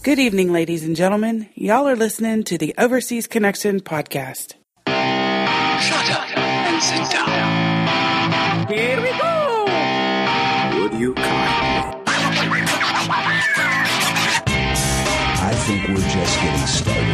Good evening, ladies and gentlemen. Y'all are listening to the Overseas Connection podcast. Shut up and sit down. Here we go! Would you kindly? I think we're just getting started.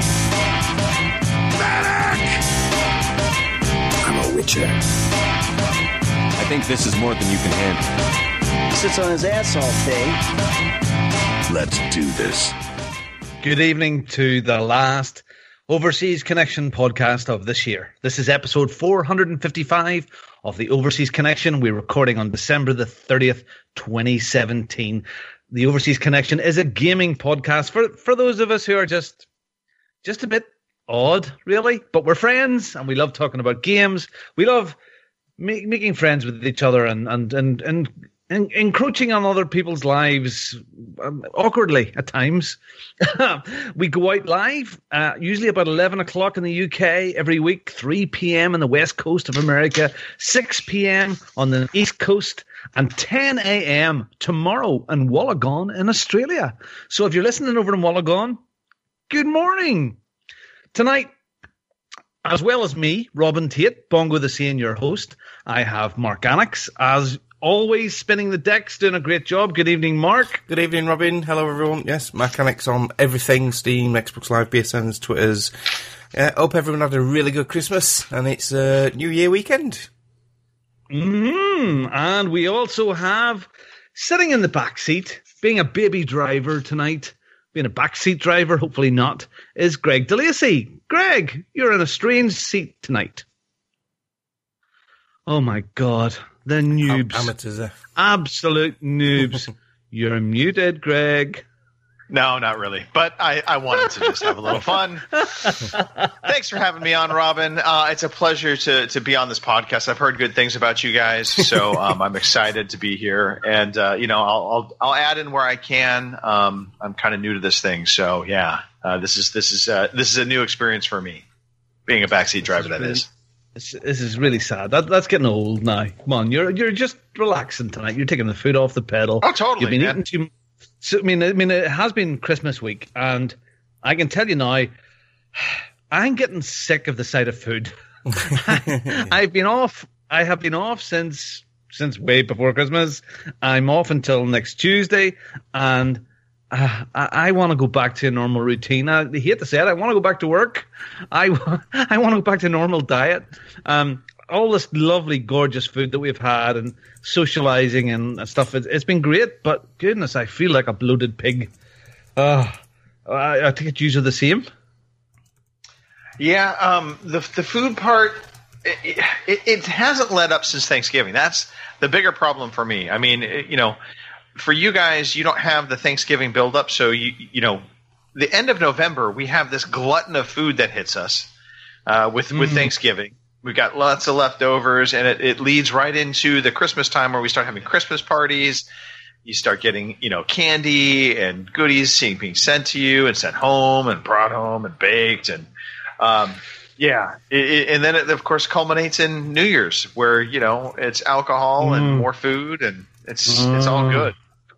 Medic! I'm a witcher. I think this is more than you can handle. He sits on his ass all day. Let's do this. Good evening to the last Overseas Connection podcast of this year. This is episode 455 of the Overseas Connection. We're recording on December the 30th, 2017. The Overseas Connection is a gaming podcast for those of us who are just a bit odd, really. But we're friends and we love talking about games. We love making friends with each other and encroaching on other people's lives awkwardly at times. We go out live, usually about 11 o'clock in the UK every week, 3 p.m. on the west coast of America, 6 p.m. on the east coast, and 10 a.m. tomorrow in Wollongong in Australia. So if you're listening over in Wollongong, good morning. Tonight, as well as me, Robin Tate, Bongo the Sane, your host, I have Mark Annex, as always spinning the decks, doing a great job. Good evening, Mark. Good evening, Robin. Hello, everyone. Yes, Mechanics on everything, Steam, Xbox Live, BSNs, Twitters. Hope everyone had a really good Christmas, and it's New Year weekend. And we also have, sitting in the back seat, being a baby driver tonight, being a backseat driver, hopefully not, is Greg DeLacy. Greg, you're in a strange seat tonight. Oh my God. The noobs. Amateurs. Absolute noobs. You're muted, Greg. No, not really. But I wanted to just have a little fun. Thanks for having me on, Robin. It's a pleasure to be on this podcast. I've heard good things about you guys, so I'm excited to be here. And I'll add in where I can. I'm kind of new to this thing, so yeah. This is a new experience for me, being a backseat driver. This is really sad. That's getting old now. Come on, you're just relaxing tonight. You're taking the foot off the pedal. Oh, totally. You've been eating too. So, I mean, it has been Christmas week, and I can tell you now, I'm getting sick of the sight of food. I have been off since way before Christmas. I'm off until next Tuesday, and I want to go back to a normal routine. I hate to say it. I want to go back to work. I want to go back to a normal diet. All this lovely, gorgeous food that we've had and socializing and stuff, it's been great, but goodness, I feel like a bloated pig. I think you are the same. Yeah, the food part, it hasn't let up since Thanksgiving. That's the bigger problem for me. I mean, for you guys, you don't have the Thanksgiving buildup, so the end of November, we have this glutton of food that hits us with Thanksgiving. We've got lots of leftovers, and it leads right into the Christmas time where we start having Christmas parties. You start getting, candy and goodies being sent to you and sent home and brought home and baked. And, and then it, of course, culminates in New Year's where, it's alcohol and more food, and it's all good.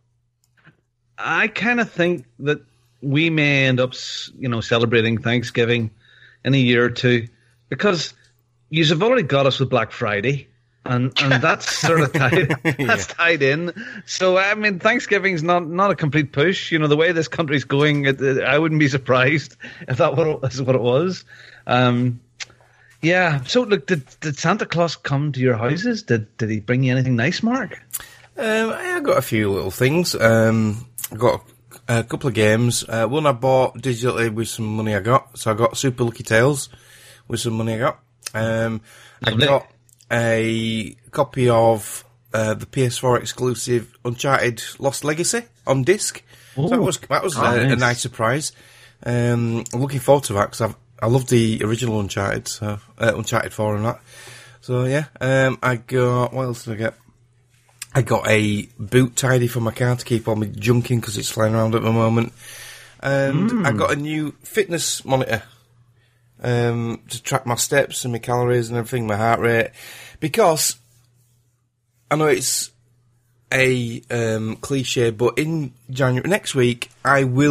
I kind of think that we may end up, celebrating Thanksgiving in a year or two because you've already got us with Black Friday, and that's sort of tied in. So, I mean, Thanksgiving's not a complete push. The way this country's going, I wouldn't be surprised if that is what it was. Yeah. So, look, did Santa Claus come to your houses? Did he bring you anything nice, Mark? I got a few little things. I got a couple of games. One I bought digitally with some money I got. So I got Super Lucky Tales with some money I got. I got a copy of the PS4 exclusive Uncharted Lost Legacy on disc. So that was a nice surprise. I'm looking forward to that because I love the original Uncharted, so Uncharted 4 and that. So yeah, I got, what else did I get? I got a boot tidy for my car to keep all my junk in because it's flying around at the moment. And I got a new fitness monitor to track my steps and my calories and everything, my heart rate. Because I know it's a cliche, but in January next week I will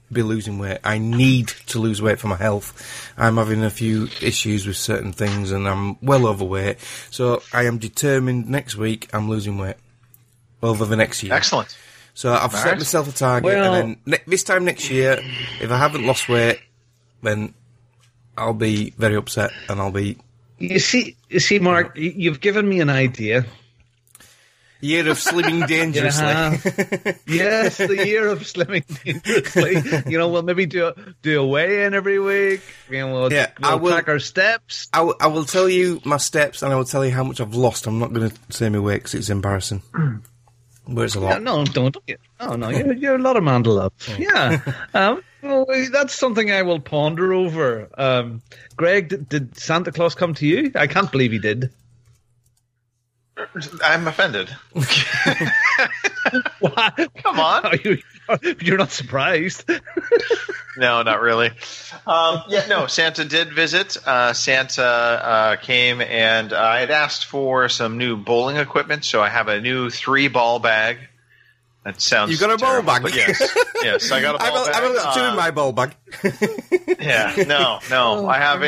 be losing weight. I need to lose weight for my health. I'm having a few issues with certain things, and I'm well overweight. So I am determined next week I'm losing weight over the next year. Excellent. So I've set myself a target, and then this time next year, if I haven't lost weight, then I'll be very upset, and I'll be... You see, Mark, you've given me an idea. Year of slimming dangerously. Yes, the year of slimming dangerously. We'll maybe do a weigh-in every week. We'll track our steps. I will tell you my steps, and I will tell you how much I've lost. I'm not going to say my weight because it's embarrassing. But it's a lot. No, don't. Oh, no, you're a lot of man to love. Yeah. That's something I will ponder over. Greg, did Santa Claus come to you? I can't believe he did. I'm offended. Come on. You're not surprised. No, not really. Santa did visit. Santa came, and I had asked for some new bowling equipment, so I have a new 3-ball bag. That sounds You got a terrible, ball bag? But yes, I got a ball bag. I've only got 2 in my ball bag. I have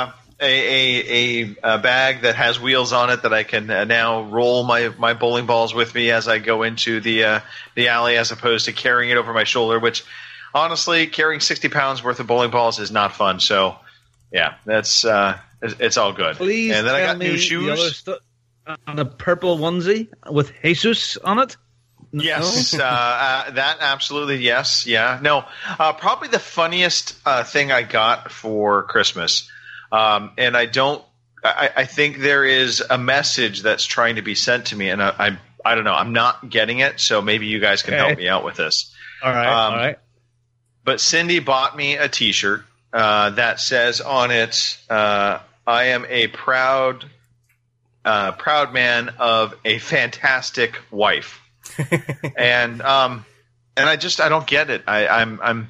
a bag that has wheels on it that I can now roll my bowling balls with me as I go into the alley, as opposed to carrying it over my shoulder, which honestly, carrying 60 pounds worth of bowling balls is not fun. So yeah, that's it's all good. Please, and then I got new shoes and a purple onesie with Jesus on it. Yes, that absolutely, yes, yeah. No, probably the funniest thing I got for Christmas, and I think there is a message that's trying to be sent to me, and I don't know, I'm not getting it, so maybe you guys can help me out with this. All right. But Cindy bought me a T-shirt that says on it, "I am a proud man of a fantastic wife." and I don't get it. I'm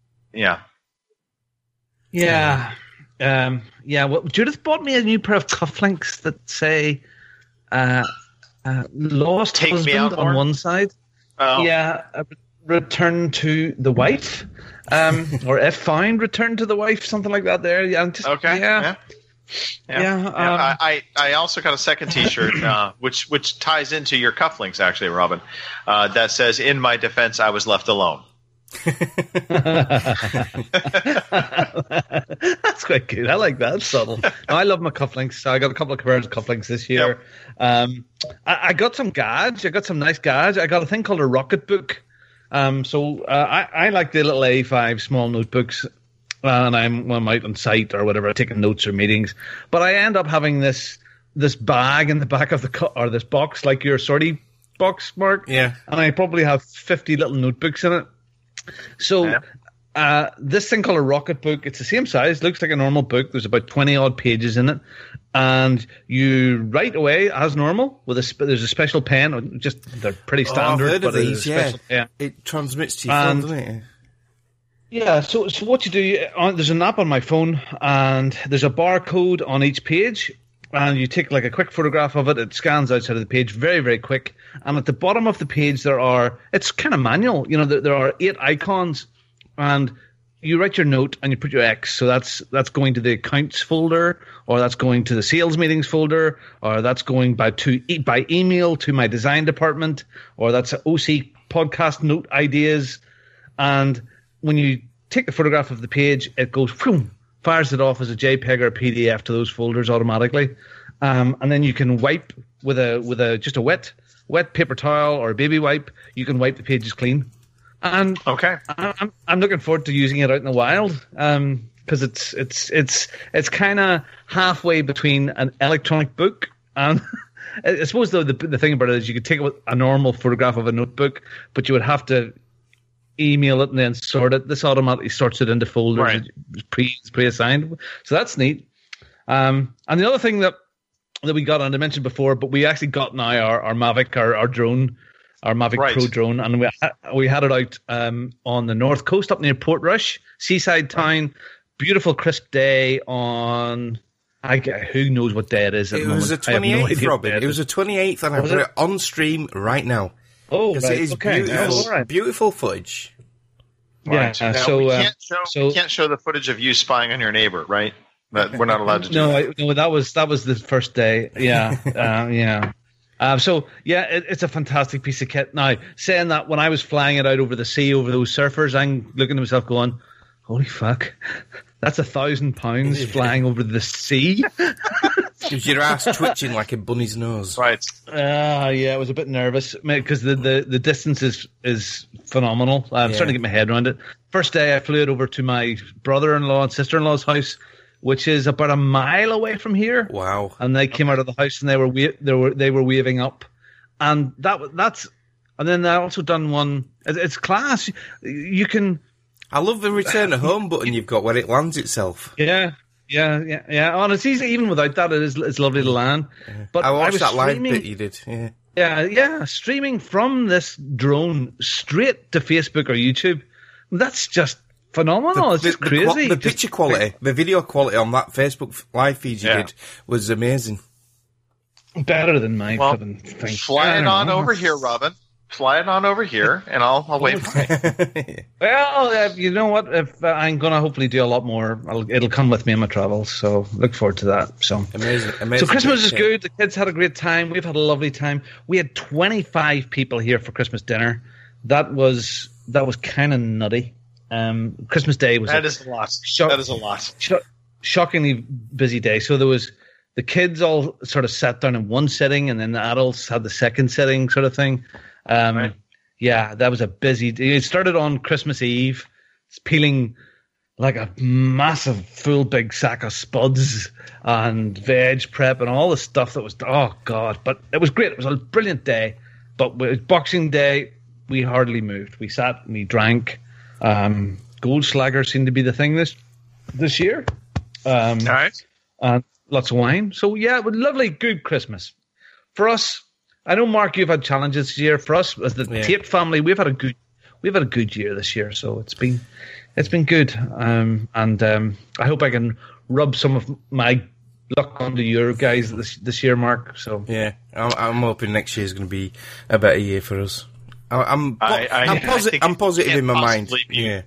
Well, Judith bought me a new pair of cufflinks that say "Lost Take Husband" me out on more? one side. Oh. Yeah, "Return to the Wife," or "If Found, Return to the Wife," something like that. There, yeah. Okay. Yeah. I also got a second T-shirt, which ties into your cufflinks, actually, Robin. That says, "In my defense, I was left alone." That's quite good. I like that. It's subtle. No, I love my cufflinks. So I got a couple of pairs of cufflinks this year. Yep. I got some gads. I got some nice gads. I got a thing called a Rocket Book. I like the little A5 small notebooks. And when I'm out on site or whatever, taking notes or meetings. But I end up having this bag in the back of or this box, like your sortie box, Mark. Yeah. And I probably have 50 little notebooks in it. So this thing called a Rocket Book, it's the same size, looks like a normal book. There's about 20 odd pages in it. And you write away as normal with there's a special pen. They're pretty standard. I've heard of these, special pen. It transmits to your phone, doesn't it? Yeah, so what you do, there's an app on my phone, and there's a barcode on each page, and you take like a quick photograph of it. It scans outside of the page very, very quick. And at the bottom of the page, it's kind of manual. There are 8 icons, and you write your note and you put your X. So that's going to the accounts folder, or that's going to the sales meetings folder, or that's going by email to my design department, or that's an OC podcast note ideas. And when you take the photograph of the page, it goes, fires it off as a JPEG or a PDF to those folders automatically. And then you can wipe with just a wet paper towel or a baby wipe. You can wipe the pages clean. And okay, I'm looking forward to using it out in the wild, because it's kind of halfway between an electronic book and I suppose the thing about it is you could take a normal photograph of a notebook, but you would have to email it and then sort it. This automatically sorts it into folders. Right. Pre-assigned. So that's neat. And the other thing that we got, and I mentioned before, but we actually got now our Mavic, our drone, our Mavic Pro drone, and we had it out on the north coast up near Portrush, seaside town. Beautiful crisp day on... who knows what day it is at the moment. It was the 28th, Robin. It was the 28th, and I put it on stream right now. Oh, right. It is okay. beautiful, right. Beautiful footage. Right. Yeah. Now, we can't show the footage of you spying on your neighbor, right? That we're not allowed to do. No, that was the first day. Yeah, yeah. It's a fantastic piece of kit. Now, saying that, when I was flying it out over the sea, over those surfers, I'm looking to myself going, holy fuck, that's £1,000 flying over the sea. Gives your ass twitching like a bunny's nose. Right. Yeah, I was a bit nervous because the distance is phenomenal. I'm starting to get my head around it. First day I flew it over to my brother-in-law and sister-in-law's house, which is about a mile away from here. Wow! And they came out of the house and they were waving up, and that's. And then I also done one. It's class. You can. I love the return to home button you've got where it lands itself. Yeah. And it's easy even without that. It's lovely to land. But I watched was that live bit you did. Yeah. Streaming from this drone straight to Facebook or YouTube. That's just phenomenal. It's just crazy. The picture quality, the video quality on that Facebook live feed you did was amazing. Better than my thing. Fly it on over here, Robin. Fly it on over here, and I'll wait for it. Well, you know what? If I'm going to hopefully do a lot more, it'll come with me in my travels. So look forward to that. So amazing. So Christmas is good. The kids had a great time. We've had a lovely time. We had 25 people here for Christmas dinner. That was kind of nutty. Christmas Day was that is a lot. That is a lot. Shockingly busy day. So there was the kids all sort of sat down in one sitting, and then the adults had the second sitting, sort of thing. Right. Yeah, that was a busy day. It started on Christmas Eve. It's peeling like a massive full big sack of spuds and veg prep and all the stuff that was, oh God, but it was great. It was a brilliant day. But with Boxing Day, we hardly moved. We sat and we drank. Goldschlager seemed to be the thing this year. All right. And lots of wine. So yeah, it was lovely, good Christmas. For us, I know, Mark, you've had challenges this year. For us, as the Tate family, we've had a good year this year. So it's been good. And I hope I can rub some of my luck onto your guys this year, Mark. So yeah, I'm hoping next year is going to be a better year for us. I'm positive in my mind. Yeah.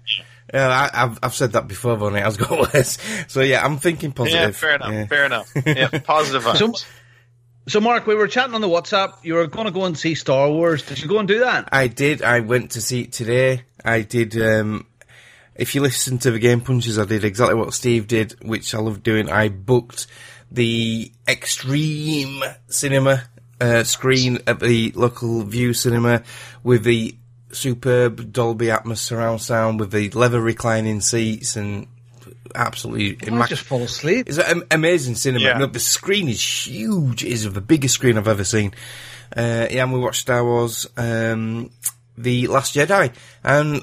I've said that before, but it has got worse. So yeah, I'm thinking positive. Yeah, fair enough. Yeah, positive vibes. So, Mark, we were chatting on the WhatsApp. You were going to go and see Star Wars. Did you go and do that? I did. I went to see it today. I did. If you listen to the Game Punches, I did exactly what Steve did, which I love doing. I booked the Extreme Cinema screen at the local View Cinema with the superb Dolby Atmos surround sound with the leather reclining seats and absolutely just fall asleep. It's an amazing cinema. Yeah. No, the screen is huge. It is the biggest screen I've ever seen. And we watched Star Wars, The Last Jedi, and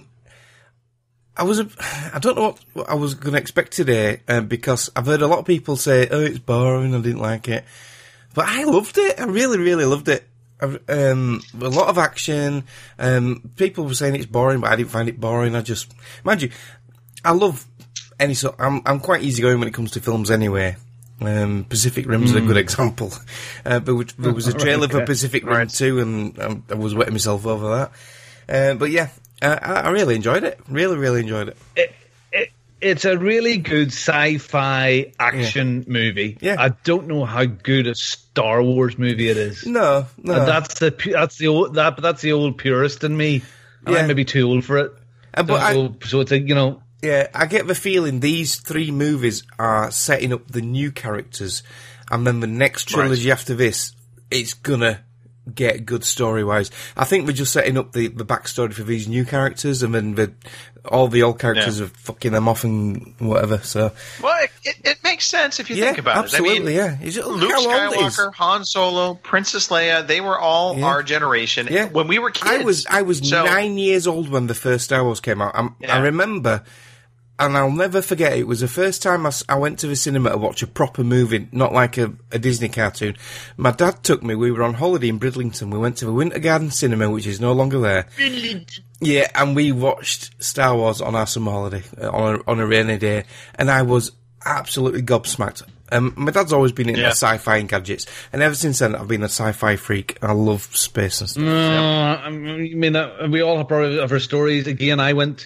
I don't know what I was going to expect today, because I've heard a lot of people say, "Oh, it's boring. I didn't like it," but I loved it. I really, really loved it. A lot of action. People were saying it's boring, but I didn't find it boring. Mind you, I love any sort. I'm quite easygoing when it comes to films anyway. Pacific Rim's a good example. But there was a trailer for Pacific Rim 2, and I was wetting myself over that. But yeah, I really enjoyed it. Really, really enjoyed it. It's a really good sci-fi action movie. Yeah. I don't know how good a Star Wars movie it is. No. That's the old purist in me. And I'm maybe too old for it. So it's Yeah, I get the feeling these three movies are setting up the new characters, and then the next trilogy after this, it's gonna get good story-wise. I think we're just setting up the backstory for these new characters, and then all the old characters are fucking them off and whatever, so... Well, it makes sense if you think about absolutely, it. I mean, Luke Skywalker, Han Solo, Princess Leia, they were all our generation. Yeah. When we were kids. I was 9 years old when the first Star Wars came out. I remember... And I'll never forget, it was the first time I went to the cinema to watch a proper movie, not like a Disney cartoon. My dad took me, we were on holiday in Bridlington, we went to the Winter Garden Cinema, which is no longer there. Yeah, and we watched Star Wars on our summer holiday, on a rainy day, and I was absolutely gobsmacked. My dad's always been into sci-fi and gadgets, and ever since then I've been a sci-fi freak. I love space and stuff. I mean, we all have probably of our stories. Again, I went...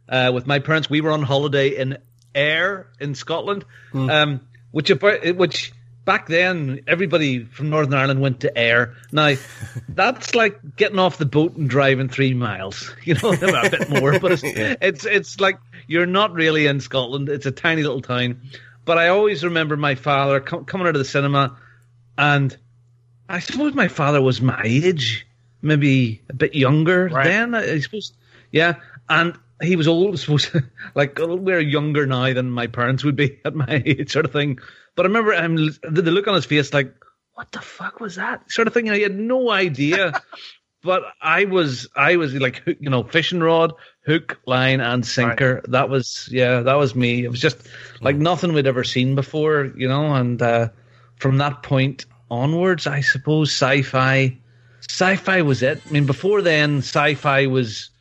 with my parents. We were on holiday in Ayr in Scotland, which back then everybody from Northern Ireland went to Ayr. Now that's like getting off the boat and driving 3 miles, a bit more, but it's like you're not really in Scotland. It's a tiny little town. But I always remember my father coming out of the cinema, and I suppose my father was my age, maybe a bit younger then, I suppose. Yeah, and he was old, I suppose, like we're younger now than my parents would be at my age, sort of thing. But I remember the look on his face, like, what the fuck was that? Sort of thing. He had no idea. But I was like, fishing rod, hook, line, and sinker. Right. That was me. It was just like nothing we'd ever seen before, and from that point onwards, I suppose sci-fi was it. I mean, before then, sci-fi was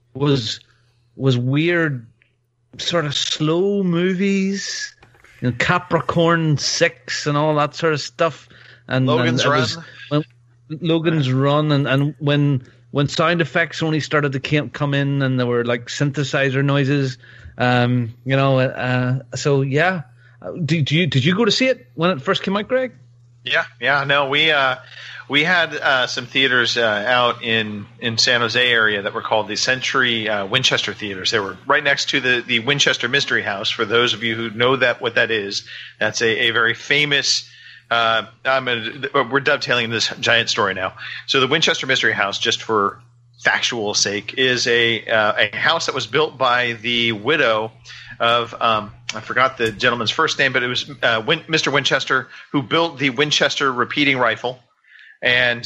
weird, sort of slow movies, Capricorn 6 and all that sort of stuff. And Logan's Run. Logan's Run, and when sound effects only started to come in, and there were like synthesizer noises, so yeah. Did you go to see it when it first came out, Greg? Yeah. No, we had some theaters out in San Jose area that were called the Century Winchester Theaters. They were right next to the Winchester Mystery House. For those of you who know what that is, that's a very famous. We're dovetailing this giant story now. So the Winchester Mystery House, just for factual sake, is a house that was built by the widow of I forgot the gentleman's first name, but it was Mr. Winchester, who built the Winchester repeating rifle, and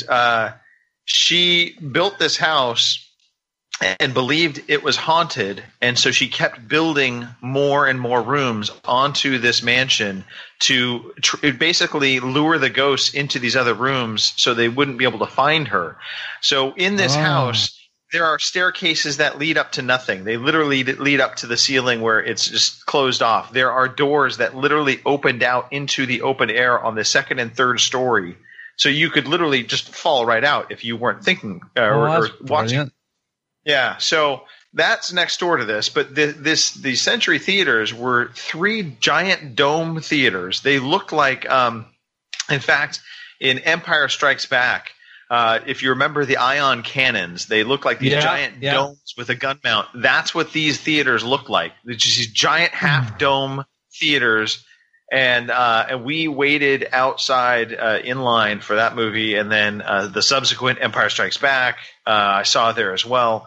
she built this house and believed it was haunted, and so she kept building more and more rooms onto this mansion to basically lure the ghosts into these other rooms so they wouldn't be able to find her. So in this house, there are staircases that lead up to nothing. They literally lead up to the ceiling where it's just closed off. There are doors that literally opened out into the open air on the second and third story. So you could literally just fall right out if you weren't thinking or watching. Yeah, so that's next door to this. But the Century Theaters were 3 giant dome theaters. They looked like, in fact, in Empire Strikes Back, if you remember the ion cannons, they look like these giant domes with a gun mount. That's what these theaters look like. They're just these giant half dome theaters. And we waited outside in line for that movie, and then the subsequent Empire Strikes Back I saw there as well.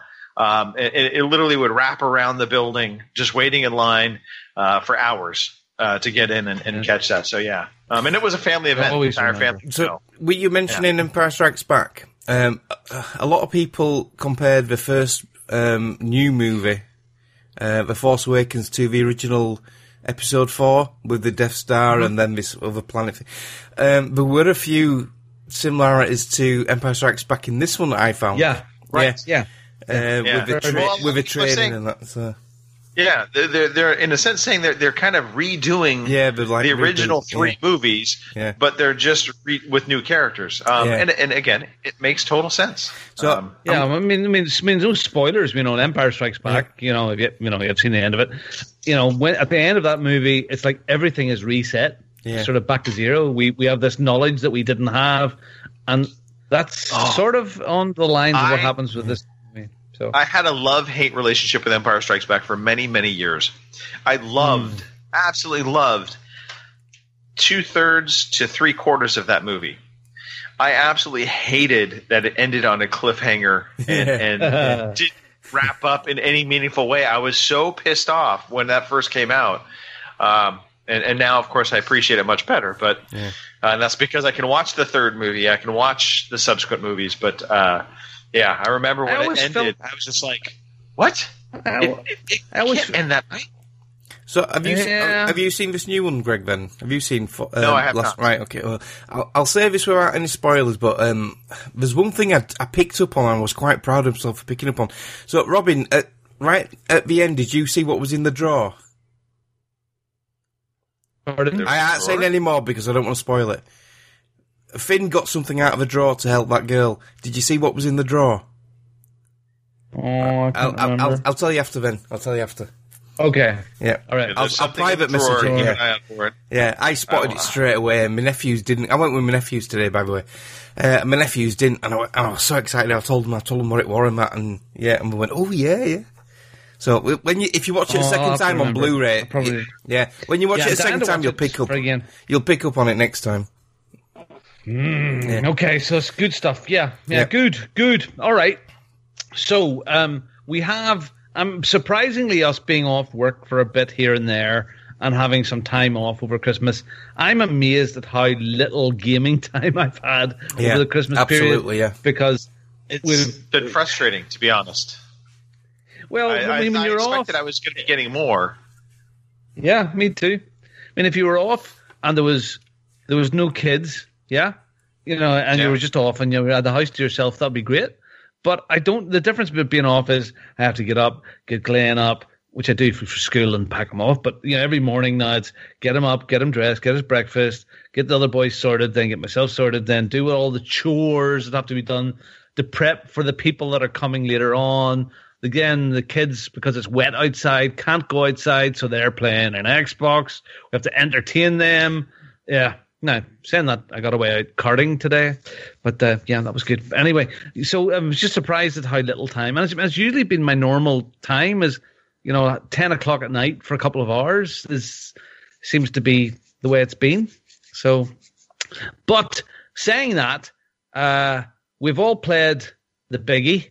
It literally would wrap around the building, just waiting in line for hours to get in and catch that. So yeah, and it was a family event, the entire family. So were you mentioning Empire Strikes Back? A lot of people compared the first new movie, The Force Awakens, to the original Episode 4 with the Death Star and then this other planet. There were a few similarities to Empire Strikes Back in this one that I found. Yeah, right. Yeah. With the training and that. So. Yeah, they're in a sense saying they're kind of redoing the original 3 movies, but they're just with new characters. And again, it makes total sense. So I mean, no spoilers. Empire Strikes Back. If you've seen the end of it. When at the end of that movie, it's like everything is reset, sort of back to zero. We have this knowledge that we didn't have, and that's sort of on the lines of what happens with this. So. I had a love-hate relationship with Empire Strikes Back for many, many years. I absolutely loved 2/3 to 3/4 of that movie. I absolutely hated that it ended on a cliffhanger and didn't wrap up in any meaningful way. I was so pissed off when that first came out. And now, of course, I appreciate it much better. But and that's because I can watch the third movie. I can watch the subsequent movies. But yeah, I remember when it ended. I was just like, "What? It can't end that way." So, have you seen this new one, Greg? Then have you seen? No, I have not. Right, okay. Well, I'll say this without any spoilers, but there's one thing I picked up on. And I was quite proud of myself for picking up on. So, Robin, right at the end, did you see what was in the drawer? Pardon? I can't say any more because I don't want to spoil it. Finn got something out of a drawer to help that girl. Did you see what was in the drawer? Oh, I can't remember. I'll tell you after then. I'll tell you after. Okay. Yeah. All right. I'll private message you. Keep an eye out for it. Yeah, I spotted it straight away. My nephews didn't. I went with my nephews today, by the way. My nephews didn't, and I was so excited. I told them what it was and that, and we went, oh yeah. So if you watch it a second time on Blu-ray, when you watch it a second time, you'll pick up on it next time. Okay, so it's good stuff. Yeah, good. All right. So we have, surprisingly, us being off work for a bit here and there and having some time off over Christmas. I'm amazed at how little gaming time I've had over the Christmas period. Absolutely, yeah. Because it's been frustrating, to be honest. Well, I when you're expected off, I was going to be getting more. Yeah, me too. I mean, if you were off and there was no kids, and you were just off and you were at the house to yourself, that'd be great. But the difference between being off is I have to get up, get Glenn up, which I do for school and pack him off. But every morning now it's get him up, get him dressed, get his breakfast, get the other boys sorted, then get myself sorted, then do all the chores that have to be done to prep for the people that are coming later on. Again, the kids, because it's wet outside, can't go outside, so they're playing an Xbox. We have to entertain them. Yeah. Now, saying that, I got away out karting today, but that was good. Anyway, so I was just surprised at how little time. And it's usually been my normal time is, 10 o'clock at night for a couple of hours seems to be the way it's been. So, but saying that, we've all played the biggie.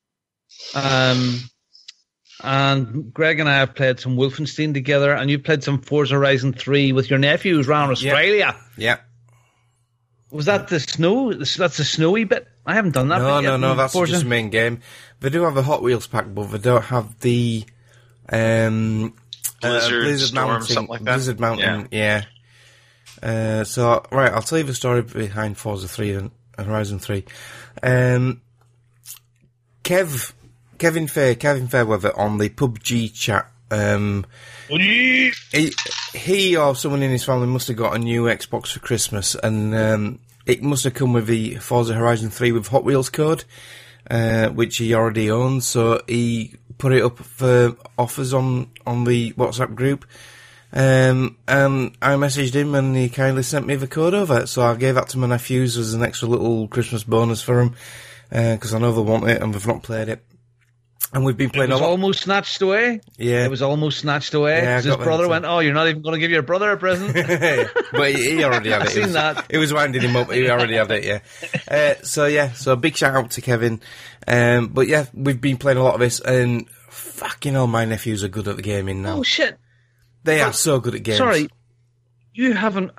And Greg and I have played some Wolfenstein together, and you played some Forza Horizon 3 with your nephew who's around Australia. Yeah. Was that the snow? That's the snowy bit? I haven't done that bit yet. No, that's Forza. just the main game. They do have a Hot Wheels pack, but they don't have the Blizzard Storm, Mountain, something like that. Blizzard Mountain, yeah. So, right, I'll tell you the story behind Forza 3 and Horizon 3. Kevin Fairweather on the PUBG chat. He or someone in his family must have got a new Xbox for Christmas, and it must have come with the Forza Horizon 3 with Hot Wheels code, which he already owns. So he put it up for offers on the WhatsApp group, and I messaged him, and he kindly sent me the code over. So I gave that to my nephews as an extra little Christmas bonus for them, because I know they want it and they've not played it. And we've been playing a lot. It was almost snatched away. Yeah. It was almost snatched away. Yeah, his brother went, "Oh, you're not even going to give your brother a present?" But he already had it. I've seen that. It was winding him up. He already had it, yeah. So a big shout out to Kevin. But yeah, we've been playing a lot of this, and fucking hell, my nephews are good at the gaming now. Oh, shit. They are so good at games. Sorry. Do you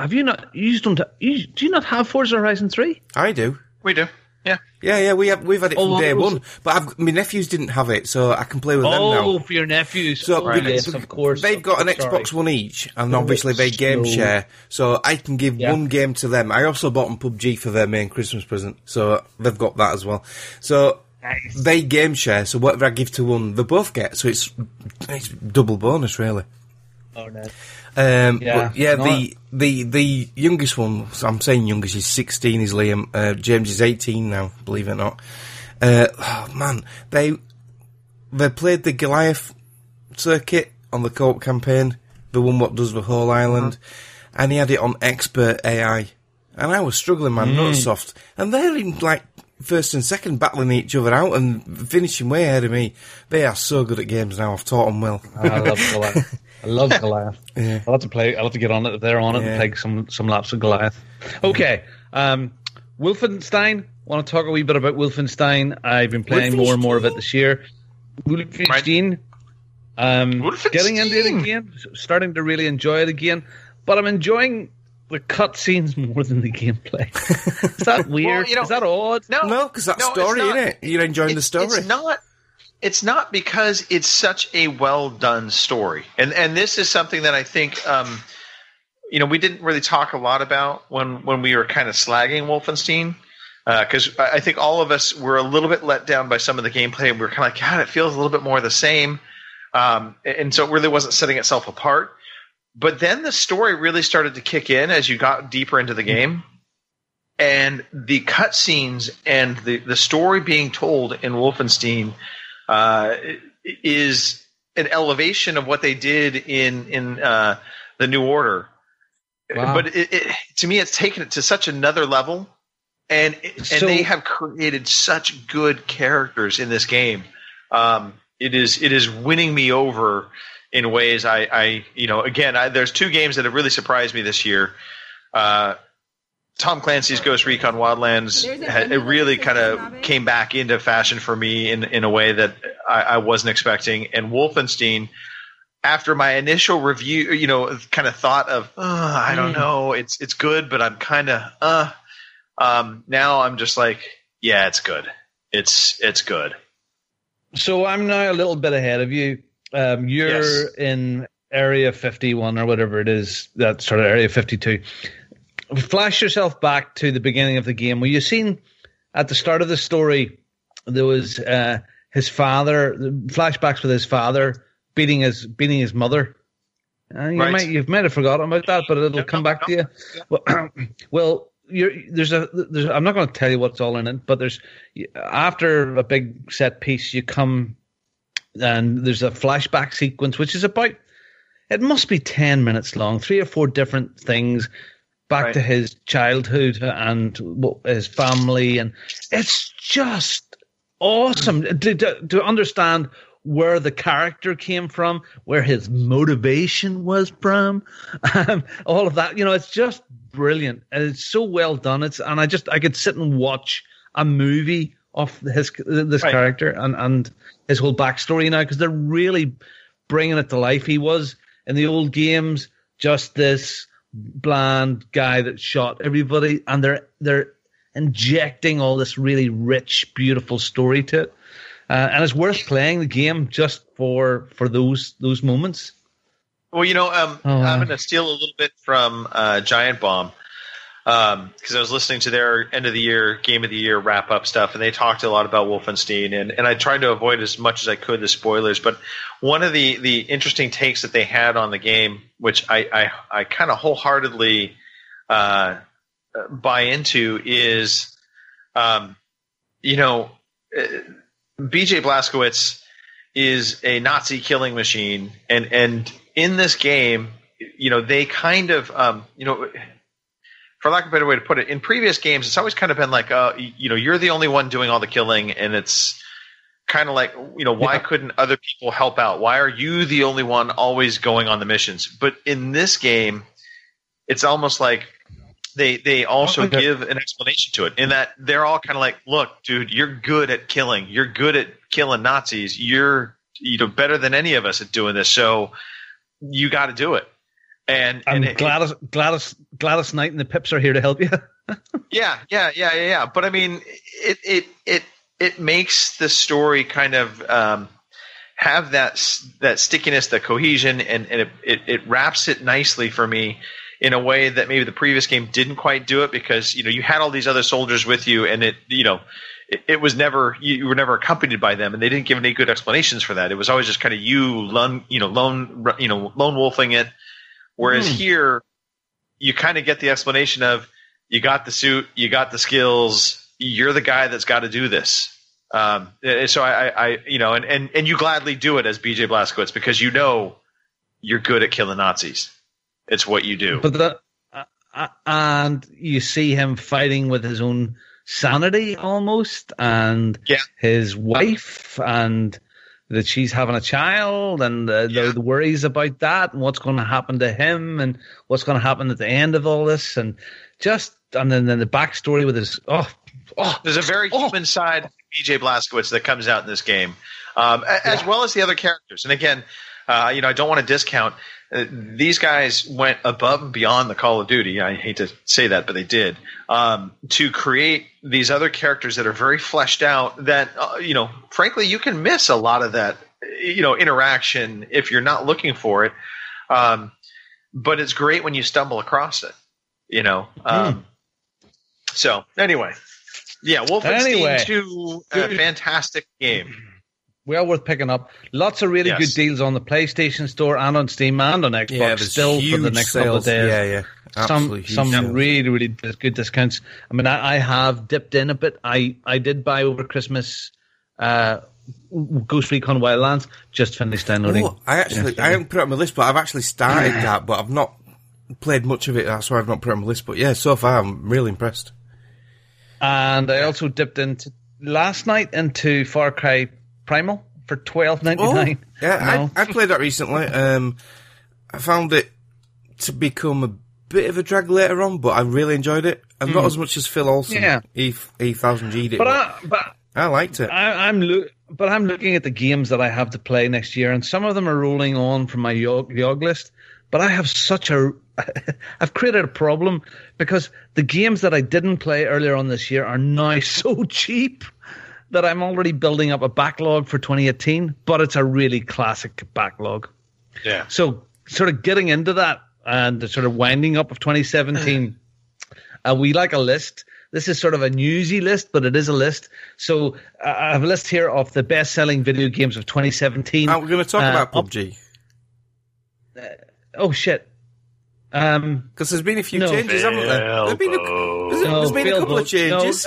not have Forza Horizon 3? I do. We do. Yeah. Yeah, we've had it from day one. But my nephews didn't have it, so I can play with them now. Oh, for your nephews. So yes, of course. They've got an Xbox One each, and obviously they game share, so I can give one game to them. I also bought them PUBG for their main Christmas present, so they've got that as well. So they game share, so whatever I give to one, they both get, so it's double bonus, really. Oh, no. But the youngest one, I'm saying youngest, is 16, is Liam. James is 18 now, believe it or not. They played the Goliath circuit on the co-op campaign, the one what does the whole island, and he had it on expert AI. And I was struggling, man, Nutsoft. And they're in, first and second battling each other out and finishing way ahead of me. They are so good at games now, I've taught them well. I love Goliath. I love Goliath. Yeah. I'll have to get on it if they're on it and play some laps of Goliath. Okay. Wolfenstein. Want to talk a wee bit about Wolfenstein? I've been playing more and more of it this year. Wolfenstein. Getting into it again. Starting to really enjoy it again. But I'm enjoying the cutscenes more than the gameplay. Is that weird? Is that odd? No, because that's story, isn't it? You're enjoying the story. It's not because it's such a well done story, and this is something that I think we didn't really talk a lot about when we were kind of slagging Wolfenstein, because I think all of us were a little bit let down by some of the gameplay, and we were kind of like, God, it feels a little bit more the same, and so it really wasn't setting itself apart. But then the story really started to kick in as you got deeper into the game, and the cutscenes and the story being told in Wolfenstein is an elevation of what they did in the New Order. Wow. But to me, it's taken it to such another level, and they have created such good characters in this game. It is winning me over in ways there's two games that have really surprised me this year. Tom Clancy's Ghost Recon Wildlands, it really kind of came back into fashion for me in a way that I wasn't expecting. And Wolfenstein, after my initial review, kind of thought of, I don't know, it's good, but I'm kind of, now I'm just like, yeah, it's good. It's good. So I'm now a little bit ahead of you. You're in Area 51 or whatever it is, that sort of Area 52. Flash yourself back to the beginning of the game. Well, you seen at the start of the story, there was his father, flashbacks with his father beating his mother. You might have forgotten about that, but it'll come back to you. Yeah. Well, there's I'm not going to tell you what's all in it, but there's after a big set piece, you come and there's a flashback sequence, which is about, it must be 10 minutes long, 3 or 4 different things back to his childhood and his family, and it's just awesome to understand where the character came from, where his motivation was from, all of that. It's just brilliant, and it's so well done. I could sit and watch a movie of this character and his whole backstory now, because they're really bringing it to life. He was in the old games just this bland guy that shot everybody, and they're injecting all this really rich, beautiful story to it, and it's worth playing the game just for those moments. Well, I'm going to steal a little bit from Giant Bomb, because I was listening to their end of the year, game of the year wrap up stuff, and they talked a lot about Wolfenstein, and I tried to avoid as much as I could the spoilers. But one of the interesting takes that they had on the game, which I kind of wholeheartedly buy into, is, BJ Blazkowicz is a Nazi killing machine, and in this game, they kind of, for lack of a better way to put it, in previous games, it's always kind of been like, you're the only one doing all the killing, and it's kind of like, why couldn't other people help out? Why are you the only one always going on the missions? But in this game, it's almost like they also give an explanation to it, in that they're all kind of like, look, dude, you're good at killing. You're good at killing Nazis. You're better than any of us at doing this, so you got to do it. And Gladys Knight and the Pips are here to help you. Yeah. But I mean, it makes the story kind of have that stickiness, the cohesion, and it wraps it nicely for me in a way that maybe the previous game didn't quite do it, because you had all these other soldiers with you, and it was never, you were never accompanied by them, and they didn't give any good explanations for that. It was always just kind of lone wolfing it. Whereas here, you kind of get the explanation of, you got the suit, you got the skills, you're the guy that's got to do this. So I you gladly do it as BJ Blazkowicz, because you're good at killing Nazis. It's what you do. But and you see him fighting with his own sanity almost, and his wife, and that she's having a child, and the worries about that, and what's going to happen to him, and what's going to happen at the end of all this, and then the backstory with his there's a very human side of BJ Blazkowicz that comes out in this game, as well as the other characters. And again, I don't want to discount. These guys went above and beyond the Call of Duty. I hate to say that, but they did, to create these other characters that are very fleshed out, that, frankly, you can miss a lot of that, interaction if you're not looking for it. But it's great when you stumble across it, So anyway, Wolfenstein 2, a fantastic game. Well worth picking up. Lots of really good deals on the PlayStation Store and on Steam and on Xbox still for the next couple of days. Absolutely. Some really, really good discounts. I mean, I have dipped in a bit. I did buy over Christmas Ghost Recon Wildlands. Just finished downloading. Oh, I haven't put it on my list, but I've actually started that, but I've not played much of it. That's why I've not put it on my list. But yeah, so far I'm really impressed. And I also dipped into last night into Far Cry Primal for $12.99. Oh, yeah, I played that recently. I found it to become a bit of a drag later on, but I really enjoyed it. And not as much as Phil Olsen, E1000G'd it. But I liked it. I'm looking at the games that I have to play next year, and some of them are rolling on from my YOG list. But I have I've created a problem because the games that I didn't play earlier on this year are now so cheap that I'm already building up a backlog for 2018, but it's a really classic backlog. Yeah. So sort of getting into that and the sort of winding up of 2017, we like a list. This is sort of a newsy list, but it is a list. So I have a list here of the best-selling video games of 2017. We're going to talk about PUBG. Oh, shit. Because there's been a few changes, haven't there? There's been a couple of changes.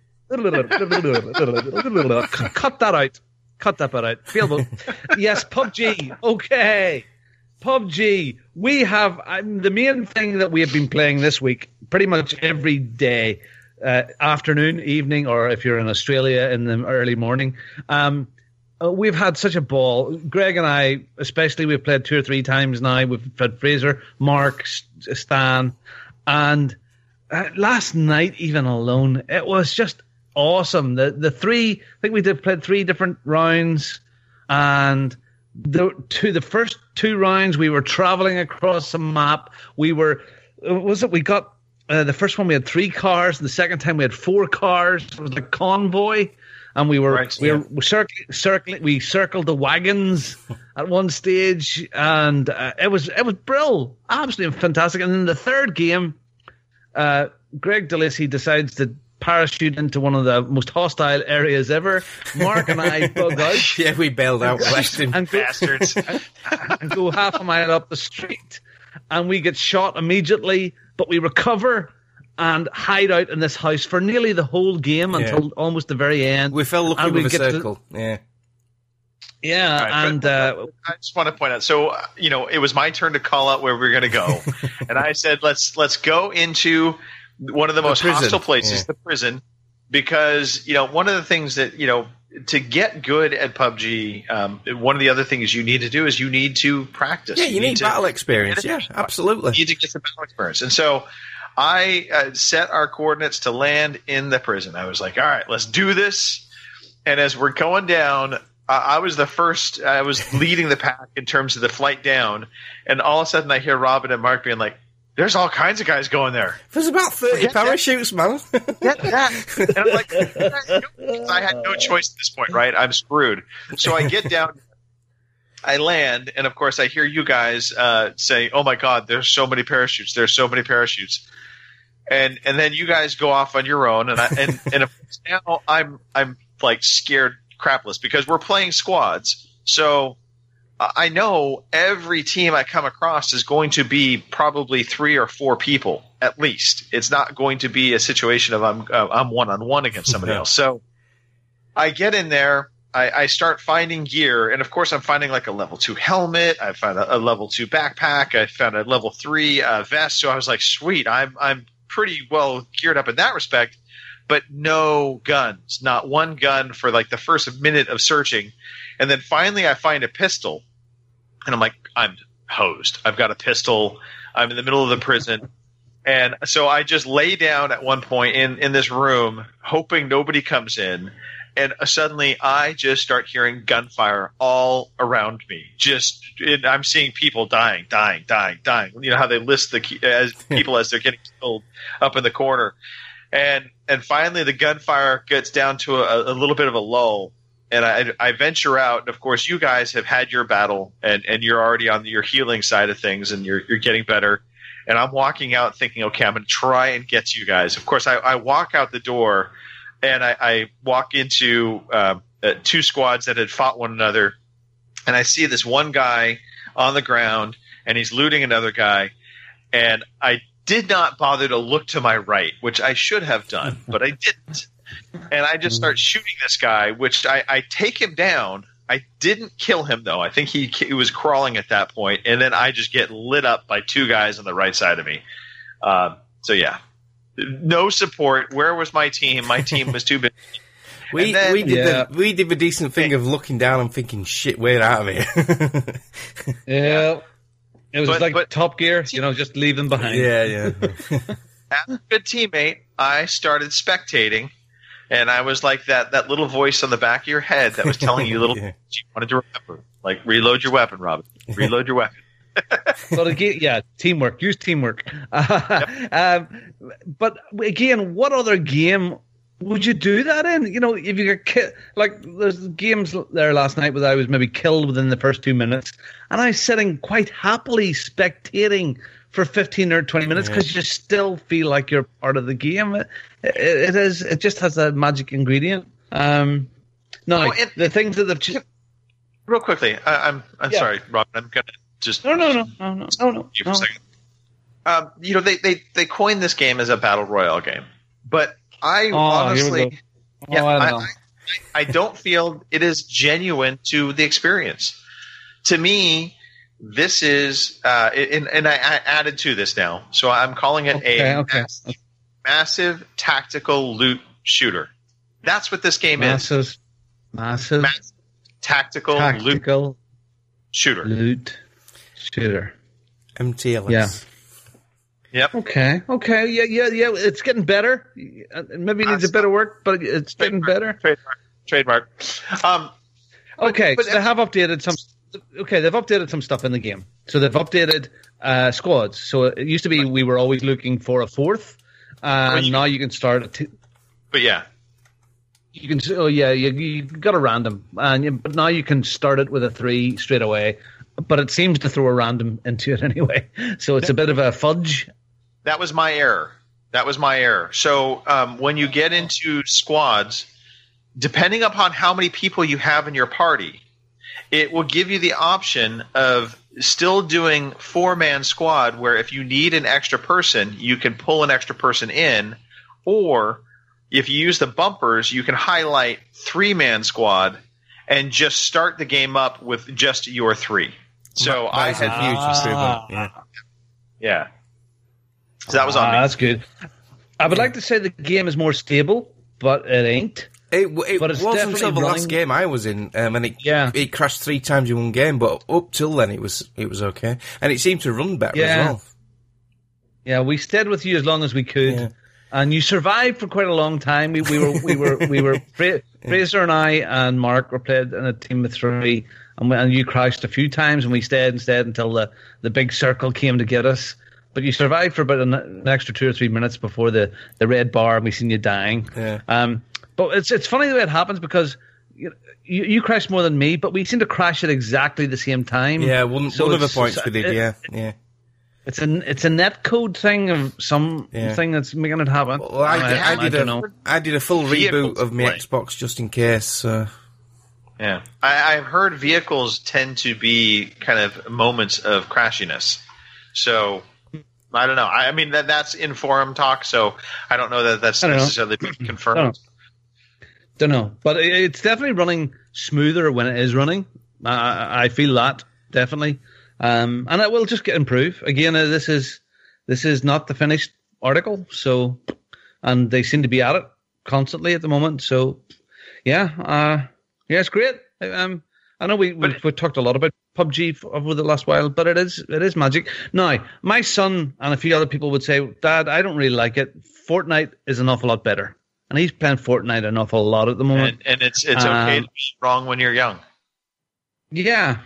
Cut that out. Cut that bit out. Failboat. Yes, PUBG. Okay. PUBG. We have the main thing that we have been playing this week, pretty much every day, afternoon, evening, or if you're in Australia in the early morning. We've had such a ball. Greg and I, especially, we've played 2 or 3 times now. We've had Fraser, Mark, Stan, and last night, even alone, it was just awesome. The three, I think we played 3 different rounds, and the first 2 rounds, we were traveling across a map. We got the first one we had 3 cars, and the second time we had 4 cars. It was like convoy. And we were circling. We circled the wagons at one stage, and it was brilliant, absolutely fantastic. And then the third game, Greg DeLacy decides to parachute into one of the most hostile areas ever. Mark and I bug out. Yeah, we bailed out and bastards, and go half a mile up the street, and we get shot immediately, but we recover and hide out in this house for nearly the whole game until almost the very end. We fell lucky with a circle. Yeah, right, and I just want to point out. So it was my turn to call out where we were going to go, and I said, "Let's go into one of the most hostile places, the prison," because one of the things that to get good at PUBG, one of the other things you need to do is you need to practice. Yeah, you need battle experience. Yeah, absolutely. You need to get the battle experience, and so I set our coordinates to land in the prison. I was like, all right, let's do this. And as we're going down, I was the first. I was leading the pack in terms of the flight down. And all of a sudden I hear Robin and Mark being like, there's all kinds of guys going there. There's about 30 parachutes, man. Get that. And I'm like, I had no choice at this point, right? I'm screwed. So I get down. I land, and of course I hear you guys say, oh my God, there's so many parachutes. There's so many parachutes. And then you guys go off on your own, and of course now I'm like scared crapless because we're playing squads. So I know every team I come across is going to be probably 3 or 4 people at least. It's not going to be a situation of I'm one-on-one against somebody else. So I get in there. I start finding gear, and of course I'm finding like a level 2 helmet. I found a level 2 backpack. I found a level 3 vest. So I was like, sweet, I'm pretty well geared up in that respect, but no guns, not one gun for like the first minute of searching. And then finally I find a pistol, and I'm like, I'm hosed. I've got a pistol. I'm in the middle of the prison. And so I just lay down at one point in this room, hoping nobody comes in. And suddenly I just start hearing gunfire all around me. I'm seeing people dying. You know how they list the people as they're getting killed up in the corner. And finally the gunfire gets down to a little bit of a lull. And I venture out. And of course you guys have had your battle and you're already on your healing side of things and you're getting better. And I'm walking out thinking, okay, I'm going to try and get to you guys. Of course I walk out the door. And I walk into 2 squads that had fought one another, and I see this one guy on the ground, and he's looting another guy. And I did not bother to look to my right, which I should have done, but I didn't. and I just start shooting this guy, which I take him down. I didn't kill him, though. I think he was crawling at that point, and then I just get lit up by two guys on the right side of me. So, yeah. No support. Where was my team? My team was too big. We did the decent thing of looking down and thinking, shit, we're out of here. Yeah. It was like Top Gear, just leave them behind. Yeah. As a good teammate, I started spectating, and I was like that little voice on the back of your head that was telling you little things you wanted to remember. Like, reload your weapon, Robin. Reload your weapon. But again, teamwork. Use teamwork. But again, what other game would you do that in? If you get there's games there last night where I was maybe killed within the first 2 minutes, and I was sitting quite happily spectating for 15 or 20 minutes because you still feel like you're part of the game. It just has that magic ingredient. The things that they've real quickly, I'm sorry, Robin. I'm gonna just no. For a second. They coined this game as a battle royale game, but I honestly, I don't feel it is genuine to the experience. To me, this is, and I added to this now, so I'm calling it massive tactical loot shooter. That's what this game is. Massive tactical loot shooter. MTLS. Yeah. Yep. Okay. Yeah. It's getting better. Maybe it needs a bit of work, but it's getting better. Trademark. Okay. So they have updated some. Okay, they've updated some stuff in the game. So they've updated squads. So it used to be we were always looking for a fourth, and now you can start. But yeah. You can. You got a random, but now you can start it with a 3 straight away. But it seems to throw a random into it anyway. So it's a bit of a fudge. That was my error. So when you get into squads, depending upon how many people you have in your party, it will give you the option of still doing 4-man squad, where if you need an extra person, you can pull an extra person in, or if you use the bumpers, you can highlight 3-man squad and just start the game up with just your 3. So I had huge improvement. Yeah. So that was on me. That's good. I would like to say the game is more stable, but it ain't. It wasn't until the last game I was in, and it crashed 3 times in one game. But up till then, it was okay, and it seemed to run better as well. Yeah, we stayed with you as long as we could, and you survived for quite a long time. We were Fraser and I and Mark were played in a team of 3, and you crashed a few times, and we stayed until the big circle came to get us. But you survived for about an extra 2 or 3 minutes before the red bar, and we seen you dying. Yeah. But it's funny the way it happens, because you crashed more than me, but we seem to crash at exactly the same time. Yeah, one of the points we did. Yeah. It's a net code thing of something that's making it happen. Well, I did a full reboot of my Xbox just in case. So. Yeah, I've heard vehicles tend to be kind of moments of crashiness. So I don't know. I mean that's in forum talk, so I don't know that's necessarily been confirmed. Don't know, but it's definitely running smoother when it is running. I feel that definitely, and it will just improve. Again, this is not the finished article, so, and they seem to be at it constantly at the moment. So, yeah, it's great. I know we've talked a lot about PUBG over the last while, but it is magic. Now, my son and a few other people would say, Dad, I don't really like it. Fortnite is an awful lot better. And he's playing Fortnite an awful lot at the moment. And it's okay to be wrong when you're young. Yeah.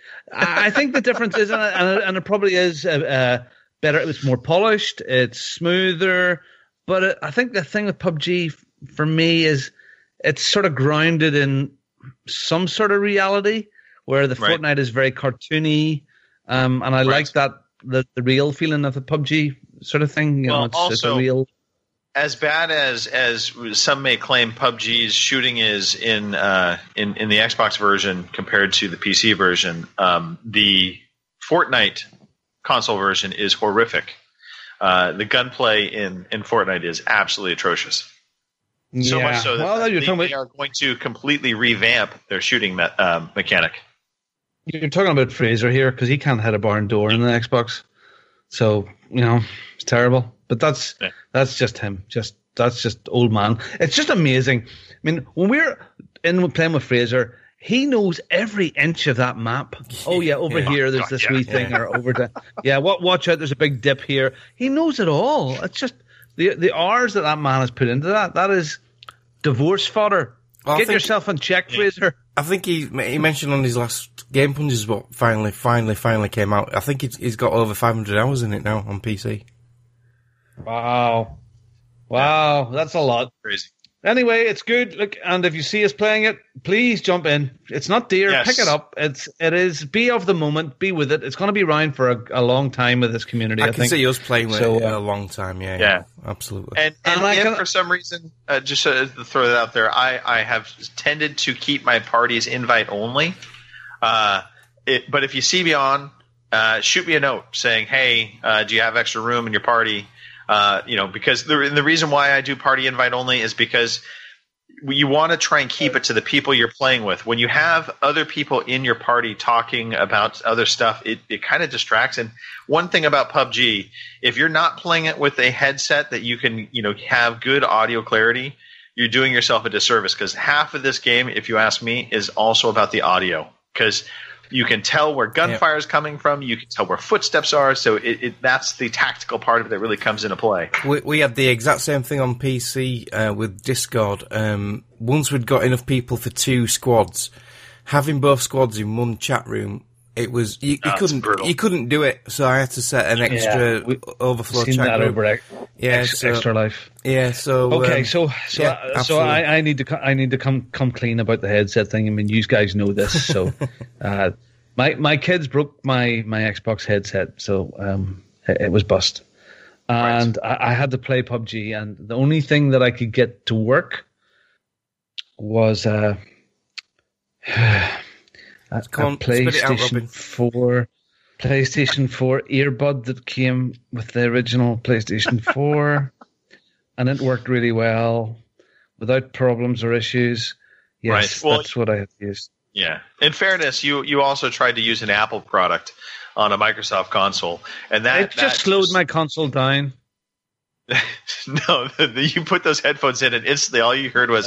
I think the difference is, and it probably is better, it's more polished, it's smoother, but I think the thing with PUBG for me is it's sort of grounded in some sort of reality, where the Fortnite is very cartoony, and I like that, the real feeling of the PUBG sort of thing. It's a real... As bad as some may claim PUBG's shooting is in the Xbox version compared to the PC version, the Fortnite console version is horrific. The gunplay in Fortnite is absolutely atrocious. So Yeah. much so that Well, you're they talking about- are going to completely revamp their shooting mechanic. You're talking about Fraser here because he can't hit a barn door in the Xbox. So, it's terrible. But that's just him. That's just old man. It's just amazing. I mean, when we're playing with Fraser, he knows every inch of that map. Oh yeah, over here there's this wee thing, or over there. Yeah, watch out, there's a big dip here. He knows it all. It's just the hours that man has put into that. That is divorce fodder. Well, Get yourself in check, Fraser. I think he mentioned on his last Game Punches what finally came out. I think he's got over 500 hours in it now on PC. Wow, that's a lot. Crazy. Anyway, it's good. Look, and if you see us playing it, please jump in. It's not dear. Yes. Pick it up. It is. Be of the moment. Be with it. It's going to be around for a long time with this community. I can think. see us playing with it a long time. Yeah, absolutely. And if for some reason, just to throw that out there, I have tended to keep my parties invite only. But if you see me on, shoot me a note saying, "Hey, do you have extra room in your party?" Because the reason why I do party invite only is because you want to try and keep it to the people you're playing with. When you have other people in your party talking about other stuff, it kind of distracts. And one thing about PUBG, if you're not playing it with a headset that you can, have good audio clarity, you're doing yourself a disservice, because half of this game, if you ask me, is also about the audio, because you can tell where gunfire is coming from. You can tell where footsteps are. So that's the tactical part of it that really comes into play. We had the exact same thing on PC with Discord. Once we'd got enough people for 2 squads, having both squads in one chat room, it was you couldn't do it. So I had to set an extra overflow seen chat that group. over Extra Life. Yeah. So okay. So absolutely. I need to come clean about the headset thing. I mean, you guys know this. So my kids broke my Xbox headset, so it was bust, and I had to play PUBG, and the only thing that I could get to work was PlayStation 4 earbud that came with the original PlayStation 4, and it worked really well without problems or issues. Yes, that's what I had used. Yeah. In fairness, you also tried to use an Apple product on a Microsoft console, and that just slowed my console down. No, you put those headphones in, and instantly all you heard was.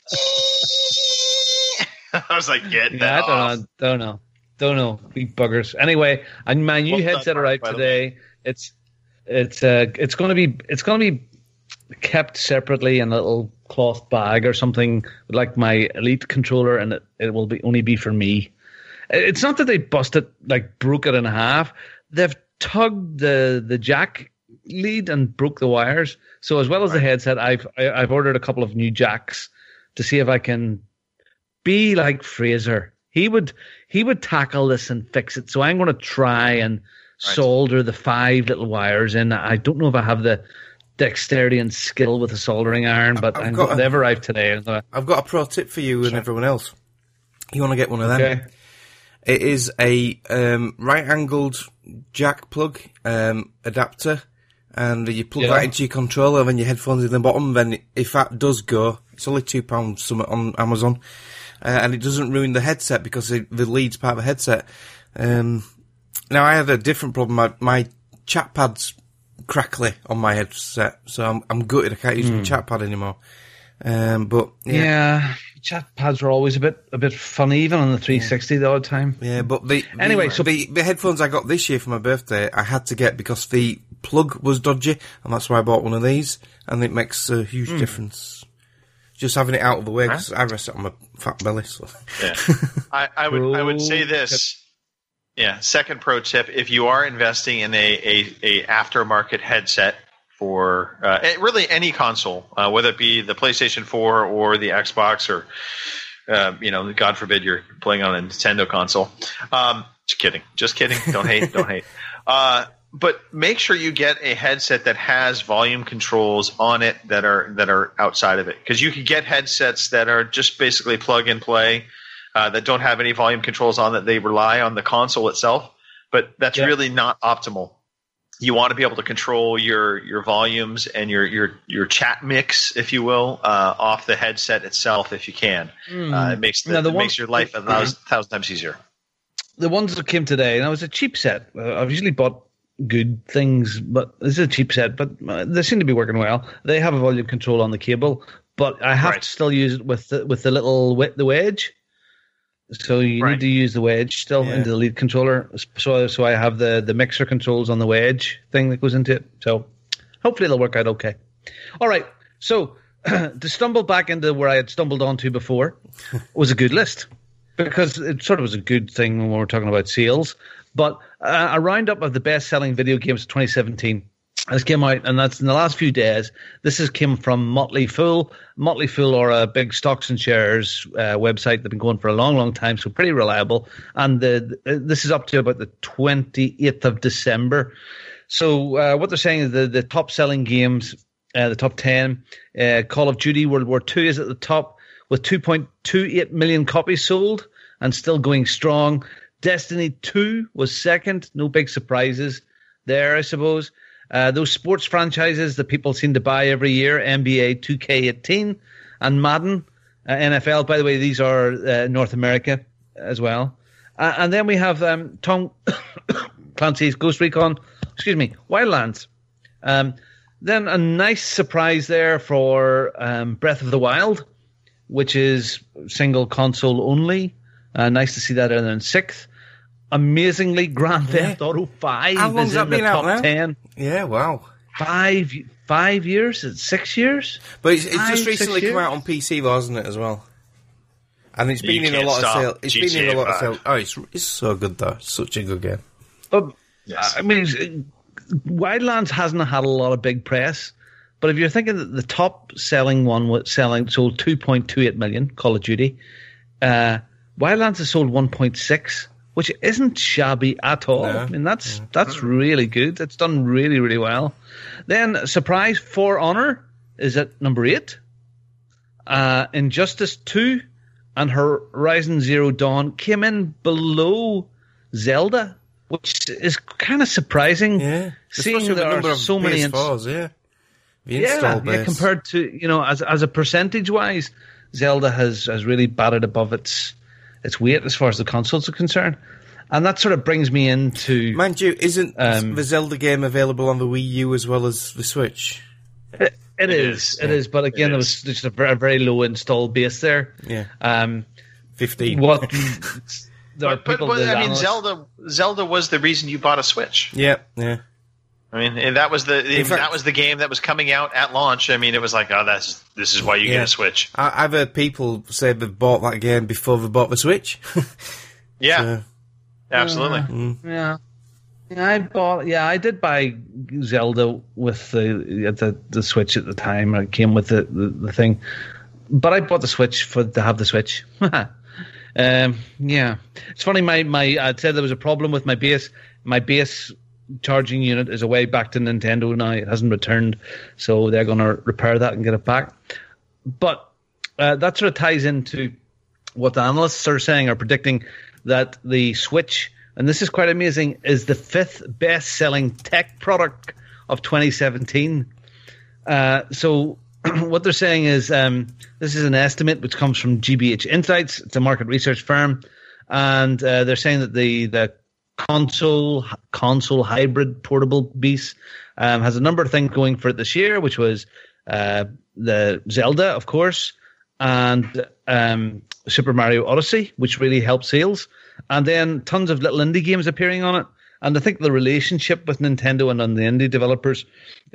I was like, get that off. Don't know. Big buggers. Anyway, and my new headset are out today. It's going to be kept separately in a little cloth bag or something, like my Elite controller, and it will only be for me. It's not that they broke it in half. They've tugged the jack lead and broke the wires. So as well as the headset, I've ordered a couple of new jacks to see if I can be like Fraser. He would tackle this and fix it. So I'm going to try and solder the 5 little wires in. I don't know if I have the dexterity and skill with a soldering iron, but they've arrived today. I've got a pro tip for you and everyone else. You want to get one of them? Okay. It is a right-angled jack plug adapter, and you plug that into your controller, and then your headphones in the bottom. Then if that does go, it's only £2 something on Amazon. And it doesn't ruin the headset because the lead's part of the headset. Now, I had a different problem. My chat pad's crackly on my headset, so I'm gutted. I can't use my chat pad anymore. But chat pads are always a bit funny, even on the 360 the odd time. Yeah, but the headphones I got this year for my birthday, I had to get because the plug was dodgy, and that's why I bought one of these, and it makes a huge difference. Just having it out of the way, because I rest it on my fat belly. So. Yeah. I would say this. Yeah. Second pro tip: if you are investing in a aftermarket headset for really any console, whether it be the PlayStation 4 or the Xbox, or God forbid you're playing on a Nintendo console. Just kidding. Don't hate. But make sure you get a headset that has volume controls on it that are outside of it, because you can get headsets that are just basically plug and play, that don't have any volume controls on that. They rely on the console itself, but that's really not optimal. you want to be able to control your volumes and your chat mix, if you will, off the headset itself if you can. It makes makes your life 1,000 times easier. The ones that came today, and it was a cheap set. I've usually bought good things, but this is a cheap set, but they seem to be working well. They have a volume control on the cable, but I have to still use it with the wedge. So you need to use the wedge still into the lead controller. So I have the mixer controls on the wedge thing that goes into it. So hopefully it'll work out okay. All right. So to stumble back into where I had stumbled onto before was a good list, because it sort of was a good thing when we were talking about sales. But a roundup of the best-selling video games of 2017 has came out, and that's in the last few days. This has came from Motley Fool. Motley Fool are a big stocks and shares website that's been going for a long, long time, so pretty reliable. And this is up to about the 28th of December. So what they're saying is the top-selling games, the top 10, Call of Duty World War II is at the top with 2.28 million copies sold and still going strong. Destiny 2 was second. No big surprises there, I suppose. Those sports franchises that people seem to buy every year, NBA 2K18 and Madden, NFL. By the way, these are North America as well. And then we have Tom Clancy's Ghost Recon, Wildlands. Then a nice surprise there for Breath of the Wild, which is single console only. Nice to see that in sixth. Amazingly, Grand Theft Auto 5 How long's is that in the been out top now? 10. Yeah, wow. 5 years? It's 6 years? But it's just 6 recently years? come out on PC, though, hasn't it, as well? And it's been You in a can't lot of stop sales. It's been in a lot of GTA sales. Oh, it's so good, though. Such a good game. But, Yes. I mean, Wildlands hasn't had a lot of big press. But if you're thinking that the top selling one sold 2.28 million, Call of Duty, Wildlands has sold 1.6, which isn't shabby at all. No. I mean, that's really good. It's done really, really well. Then, surprise, For Honor is at number 8. Injustice 2 and Horizon Zero Dawn came in below Zelda, which is kind of surprising. Yeah. Seeing Especially there the number are of so many PS4s, The install base. compared to, as a percentage-wise, Zelda has really batted above its weight as far as the consoles are concerned. And that sort of brings me into... Mind you, isn't the Zelda game available on the Wii U as well as the Switch? It is. But again, there was just a very, very low install base there. Yeah. 15. What... there are But people I that mean, analysts- Zelda was the reason you bought a Switch. Yeah. I mean, and that was that was the game that was coming out at launch. I mean, it was like, this is why you get a Switch. I've heard people say they've bought that game before they bought the Switch. Yeah, absolutely. Yeah, I did buy Zelda with the Switch at the time. It came with the thing, but I bought the Switch to have the Switch. Yeah, it's funny. I'd said there was a problem with my base. My base charging unit is away back to Nintendo now. It hasn't returned, so they're going to repair that and get it back. But that sort of ties into what the analysts are saying, are predicting that the Switch, and this is quite amazing, is the 5th best-selling tech product of 2017. So what they're saying is this is an estimate which comes from GBH Insights. It's a market research firm, and they're saying that the console hybrid portable beast has a number of things going for it this year, which was the Zelda, of course, and Super Mario Odyssey, which really helped sales, and then tons of little indie games appearing on it. And I think the relationship with Nintendo and on the indie developers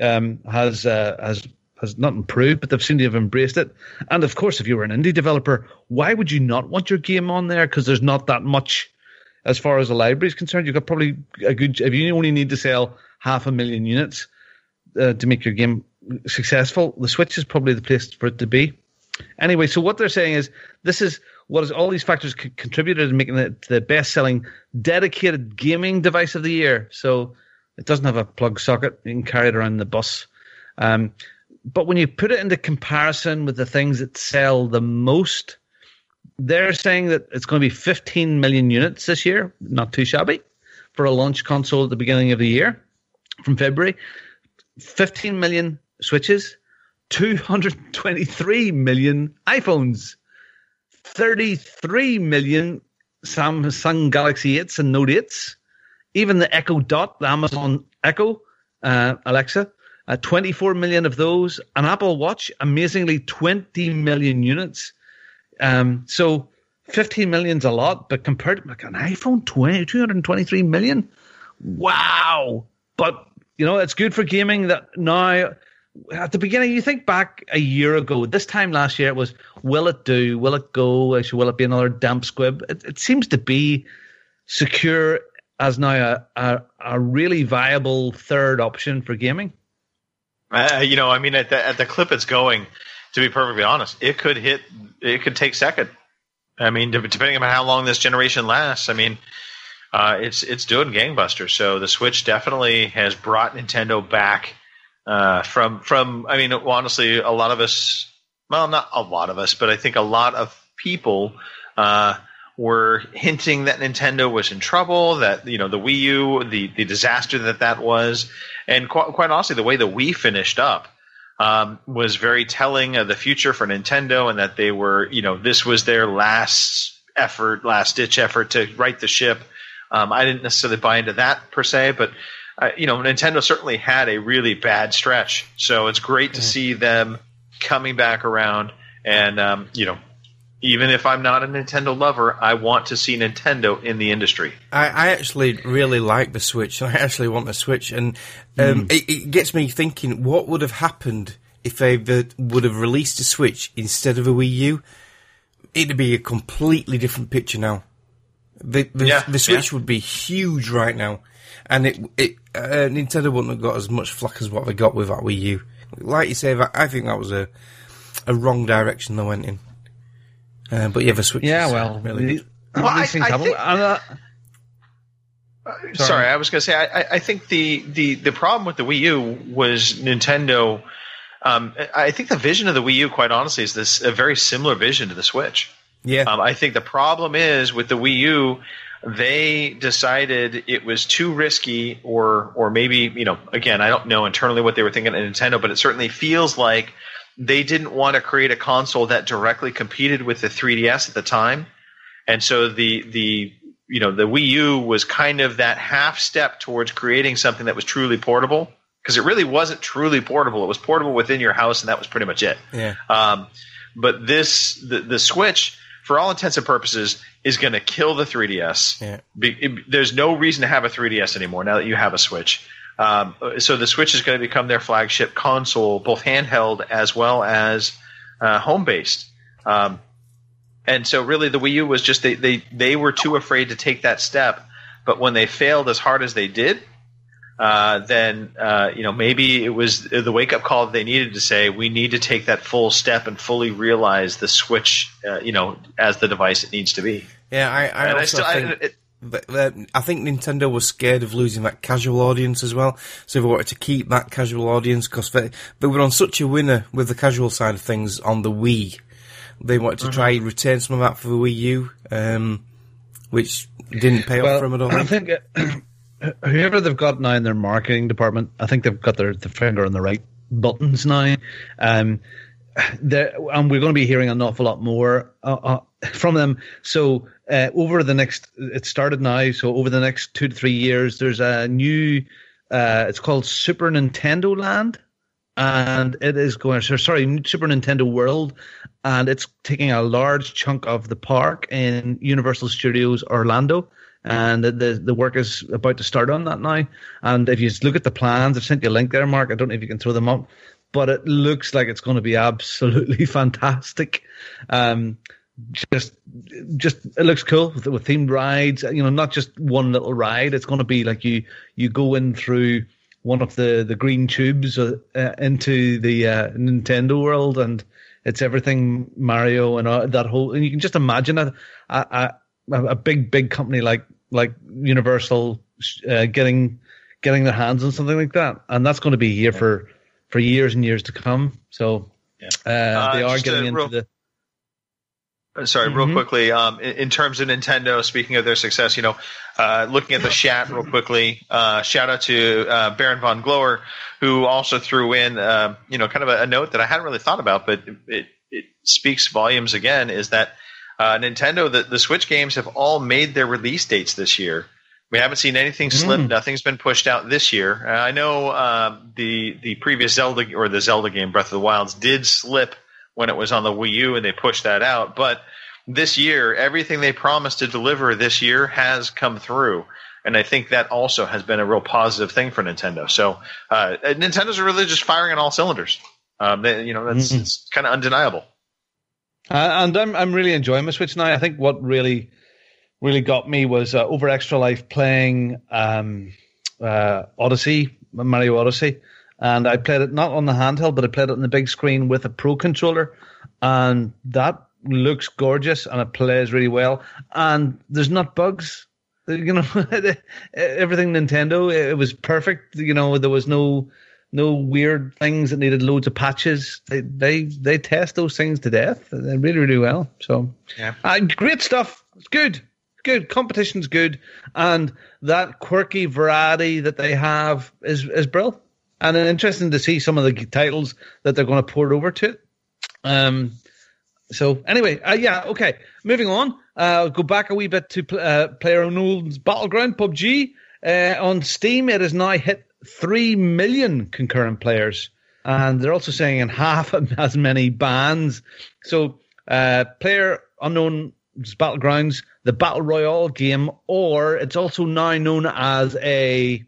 has not improved, but they've seemed to have embraced it. And of course, if you were an indie developer, why would you not want your game on there? Because there's not that much as far as the library is concerned. You've got probably if you only need to sell 500,000 units to make your game successful, the Switch is probably the place for it to be. Anyway, so what they're saying is this is what is all these factors contributed in making it the best-selling dedicated gaming device of the year. So it doesn't have a plug socket. You can carry it around the bus. But when you put it into comparison with the things that sell the most, they're saying that it's going to be 15 million units this year. Not too shabby for a launch console at the beginning of the year. from February. 15 million Switches, 223 million iPhones, 33 million Samsung Galaxy 8s and Note 8s, even the Echo Dot, the Amazon Echo, Alexa, 24 million of those. An Apple Watch, amazingly, 20 million units. So 15 million's a lot, but compared to like an iPhone, 223 million. Wow. But, you know, it's good for gaming that now, at the beginning, you think back a year ago, this time last year, it was, will it do? Will it go? Will it be another damp squib? It seems to be secure as now a really viable third option for gaming. You know, I mean, at the clip it's going, to be perfectly honest, it could take second. I mean, depending on how long this generation lasts, I mean, it's doing gangbusters. So the Switch definitely has brought Nintendo back from. I mean, honestly, a lot of us, well, not a lot of us, but I think a lot of people were hinting that Nintendo was in trouble, that, you know, the Wii U, the disaster that was, and quite honestly, the way the Wii finished up was very telling of the future for Nintendo, and that they were, you know, this was their last ditch effort to right the ship. I didn't necessarily buy into that per se, but you know, Nintendo certainly had a really bad stretch, so it's great to see them coming back around. And you know, even if I'm not a Nintendo lover, I want to see Nintendo in the industry. I actually really like the Switch. I actually want the Switch, and it gets me thinking, what would have happened if they would have released a Switch instead of a Wii U? It'd be a completely different picture now. The Switch would be huge right now, and Nintendo wouldn't have got as much flack as what they got with that Wii U. Like you say, I think that was a wrong direction they went in. But yeah, the Switch. Yeah, well, really. Sorry, I was going to say I think the problem with the Wii U was Nintendo. I think the vision of the Wii U, quite honestly, is a very similar vision to the Switch. Yeah. I think the problem is with the Wii U, they decided it was too risky, or maybe, you know, again, I don't know internally what they were thinking at Nintendo, but it certainly feels like they didn't want to create a console that directly competed with the 3DS at the time. And so the Wii U was kind of that half step towards creating something that was truly portable, because it really wasn't truly portable. It was portable within your house, and that was pretty much it. Yeah. But the Switch, for all intents and purposes, is going to kill the 3DS. Yeah. There's no reason to have a 3DS anymore now that you have a Switch. So the Switch is going to become their flagship console, both handheld as well as home-based. And so really the Wii U was just they were too afraid to take that step. But when they failed as hard as they did, then maybe it was the wake-up call that they needed to say, we need to take that full step and fully realize the Switch, as the device it needs to be. Yeah, I think Nintendo was scared of losing that casual audience as well, so they wanted to keep that casual audience, because they were on such a winner with the casual side of things on the Wii. They wanted to try and retain some of that for the Wii U, which didn't pay off for them at all. I think whoever they've got now in their marketing department, I think they've got their finger on the right buttons now. And we're going to be hearing an awful lot more from them. So over the next, it started now, so over the next 2 to 3 years, there's a new, it's called Super Nintendo Land, and it is Super Nintendo World, and it's taking a large chunk of the park in Universal Studios Orlando. And the work is about to start on that now. And if you look at the plans, I've sent you a link there, Mark. I don't know if you can throw them up, but it looks like it's going to be absolutely fantastic. Just it looks cool with themed rides. Not just one little ride. It's going to be like you go in through one of the green tubes into the Nintendo world, and it's everything Mario and that whole. And you can just imagine a big company like Universal getting their hands on something like that, and that's going to be here for years and years to come. So they are getting into the. Sorry, real quickly. In terms of Nintendo, speaking of their success, looking at the chat real quickly. Shout out to Baron von Glower, who also threw in, kind of a note that I hadn't really thought about, but it speaks volumes again. Is that Nintendo? The Switch games have all made their release dates this year. We haven't seen anything slip. Nothing's been pushed out this year. I know the previous Zelda game, Breath of the Wilds, did slip when it was on the Wii U, and they pushed that out. But this year, everything they promised to deliver this year has come through. And I think that also has been a real positive thing for Nintendo. So Nintendo's really just firing on all cylinders. It's kind of undeniable. And I'm really enjoying my Switch now. I think what really got me was over Extra Life playing Odyssey, Mario Odyssey. And I played it not on the handheld, but I played it on the big screen with a Pro controller. And that looks gorgeous, and it plays really well. And there's not bugs. Everything Nintendo, it was perfect. There was no weird things that needed loads of patches. They test those things to death. They really, really well. So, great stuff. It's good. Good. Competition's good. And that quirky variety that they have is brilliant. And it's interesting to see some of the titles that they're going to port over to it. So anyway, okay. Moving on. Go back a wee bit to PlayerUnknown's Battleground, PUBG. On Steam, it has now hit 3 million concurrent players. And they're also saying in half as many bans. So PlayerUnknown's Battlegrounds, the Battle Royale game, or it's also now known as a...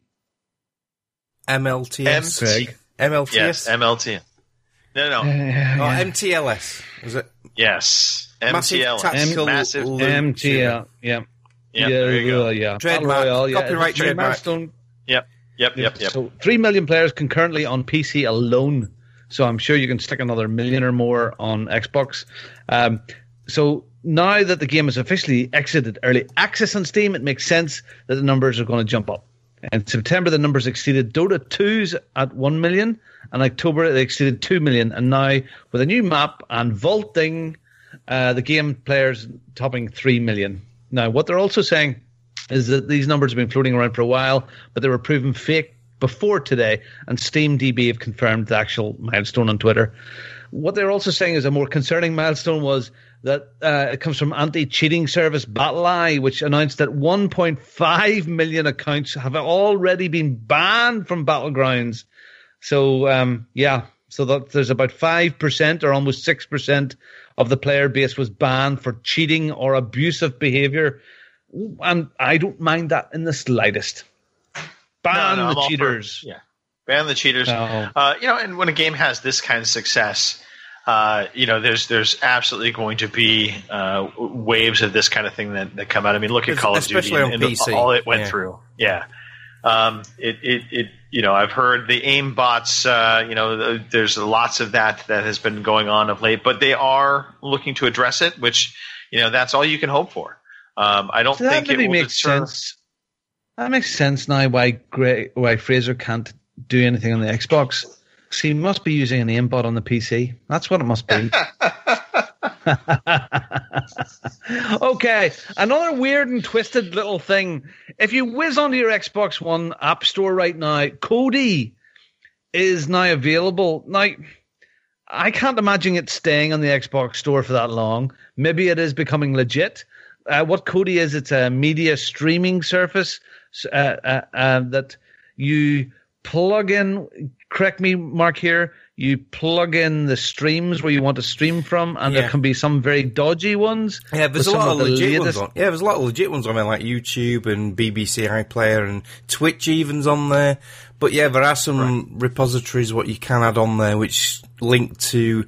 MLTS. MLTS? Yes, MLTS. No. MTLS, is it? Yes. MTLS. Massive MTL, yeah. There you go. Yeah. Trademark. Copyright trademark. Yep. So 3 million players concurrently on PC alone. So I'm sure you can stick another million or more on Xbox. So now that the game has officially exited early access on Steam, it makes sense that the numbers are going to jump up. In September, the numbers exceeded Dota 2's at 1 million. In October, they exceeded 2 million. And now, with a new map and vaulting, the game players topping 3 million. Now, what they're also saying is that these numbers have been floating around for a while, but they were proven fake before today. And SteamDB have confirmed the actual milestone on Twitter. What they're also saying is a more concerning milestone was that it comes from anti-cheating service BattlEye, which announced that 1.5 million accounts have already been banned from Battlegrounds. So, so that there's about 5% or almost 6% of the player base was banned for cheating or abusive behavior. And I don't mind that in the slightest. Ban the cheaters. Ban the cheaters. No. And when a game has this kind of success, there's absolutely going to be waves of this kind of thing that come out. I mean, look at Call of Duty and PC. All it went through. Yeah. I've heard the aim bots, there's lots of that has been going on of late, but they are looking to address it, which, that's all you can hope for. I don't think it will makes sense. That makes sense now why Fraser can't do anything on the Xbox. So he must be using an aimbot on the PC. That's what it must be. Okay, another weird and twisted little thing. If you whiz onto your Xbox One App Store right now, Kodi is now available. Now, I can't imagine it staying on the Xbox Store for that long. Maybe it is becoming legit. What Kodi is, it's a media streaming service that you plug in. Correct me, Mark, here. You plug in the streams where you want to stream from, and there can be some very dodgy ones. Yeah, there's a lot of legit ones on. Yeah, there's a lot of legit ones on there, like YouTube and BBC iPlayer and Twitch even's on there. But yeah, there are some repositories what you can add on there which link to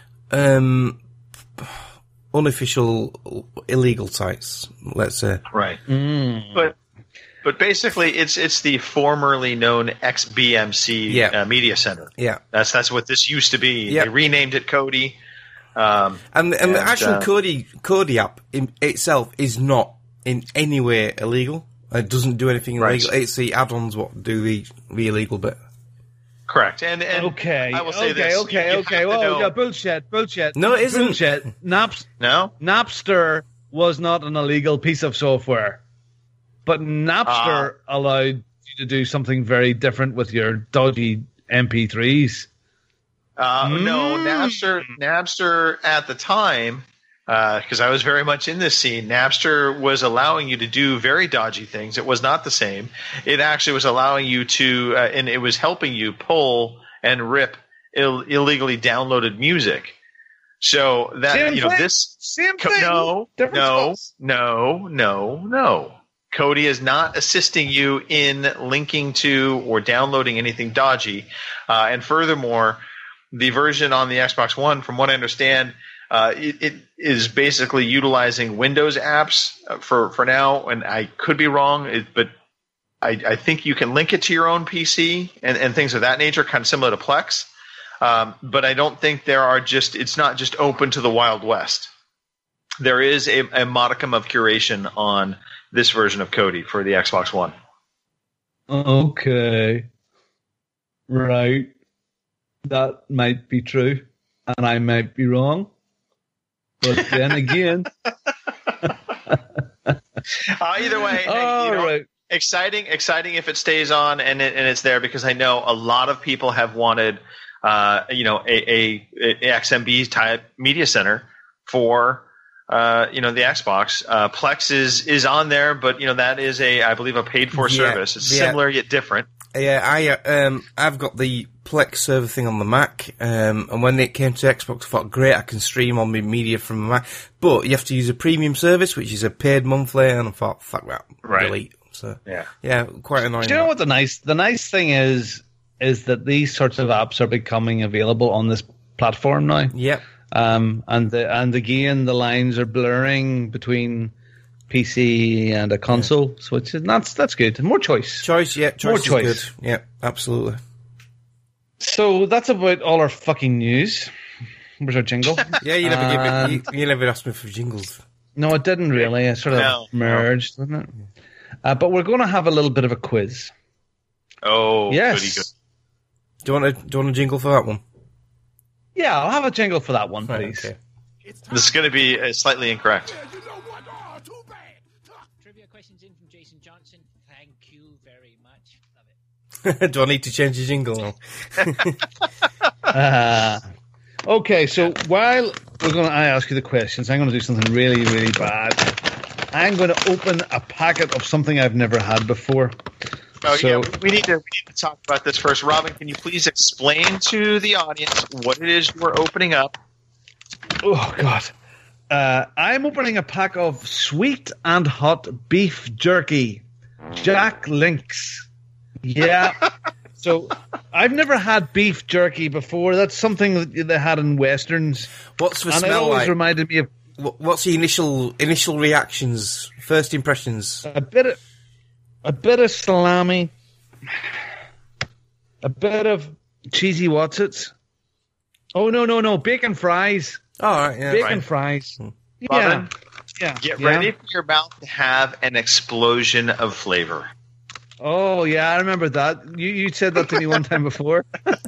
unofficial illegal sites, let's say. Right. But basically, it's the formerly known XBMC Media Center. Yeah, that's what this used to be. Yeah. They renamed it Kodi. And the actual Kodi app itself is not in any way illegal. It doesn't do anything illegal. It's the add-ons what do the illegal bit. Correct. And Okay. I will say okay. this. Okay. You Okay. have to Oh, know- yeah, bullshit. No, it isn't. Bullshit. No? Napster was not an illegal piece of software, but Napster allowed you to do something very different with your dodgy MP3s. No, Napster at the time, because I was very much in this scene, Napster was allowing you to do very dodgy things. It was not the same. It actually was allowing you to, and it was helping you pull and rip illegally downloaded music. So that, Same thing. this. Same thing. No. Different No. Cody is not assisting you in linking to or downloading anything dodgy. And furthermore, the version on the Xbox One, from what I understand, it is basically utilizing Windows apps for now. And I could be wrong, but I think you can link it to your own PC and things of that nature, kind of similar to Plex. But I don't think it's not just open to the Wild West. There is a modicum of curation on this version of Kodi for the Xbox One. Okay. Right. That might be true, and I might be wrong. But then again... Either way, right. exciting if it stays on and it's there, because I know a lot of people have wanted a XMB type media center for the Xbox. Plex is on there, but that is I believe a paid for service. It's similar yet different. Yeah, I've got the Plex server thing on the Mac, and when it came to Xbox, I thought, great, I can stream all my media from my Mac, but you have to use a premium service, which is a paid monthly, and I thought, fuck that, delete. So yeah, quite annoying. Do you know what the nice thing is that these sorts of apps are becoming available on this platform now. Yep. And again, the lines are blurring between PC and a console, so that's good. More choice. More choice is good. Yeah, absolutely. So that's about all our fucking news. Where's our jingle? Yeah, you never asked me for jingles. No, it didn't really. It sort of merged, didn't it? But we're going to have a little bit of a quiz. Oh, yes. Goody good. Do you want a jingle for that one? Yeah, I'll have a jingle for that one, please. Okay. This is going to be slightly incorrect. Trivia questions in from Jason Johnson. Thank you very much. Love it. Do I need to change the jingle now? Okay, so while I ask you the questions, I'm going to do something really, really bad. I'm going to open a packet of something I've never had before. Oh, yeah, we need to talk about this first. Robin, can you please explain to the audience what it is you are opening up? Oh, God. I'm opening a pack of sweet and hot beef jerky. Jack Links. Yeah. So I've never had beef jerky before. That's something that they had in Westerns. What's the smell like? And it always reminded me of... What's the initial reactions, first impressions? A bit of salami, a bit of cheesy Wotsits. Oh, no, bacon fries. All right, yeah. Bacon fries. Robin, yeah. Get ready for your mouth to have an explosion of flavor. Oh, yeah, I remember that. You said that to me one time before.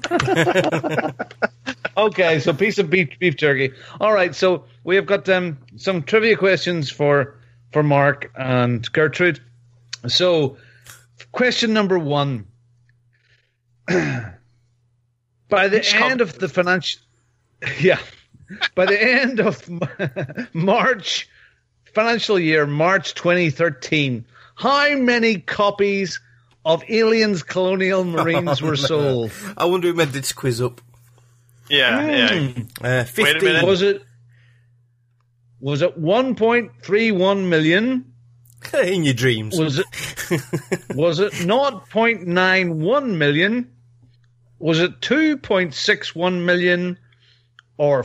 Okay, so piece of beef jerky. All right, so we have got some trivia questions for Mark and Gertrude. So, question number 1. By the end of the financial... Yeah. By the end of March, financial year, March 2013, how many copies of Aliens Colonial Marines were sold? I wonder who made this quiz up. Yeah. 15. Wait a minute. Was it 1.31 million? In your dreams. Was it 0.91 million? Was it 2.61 million? Or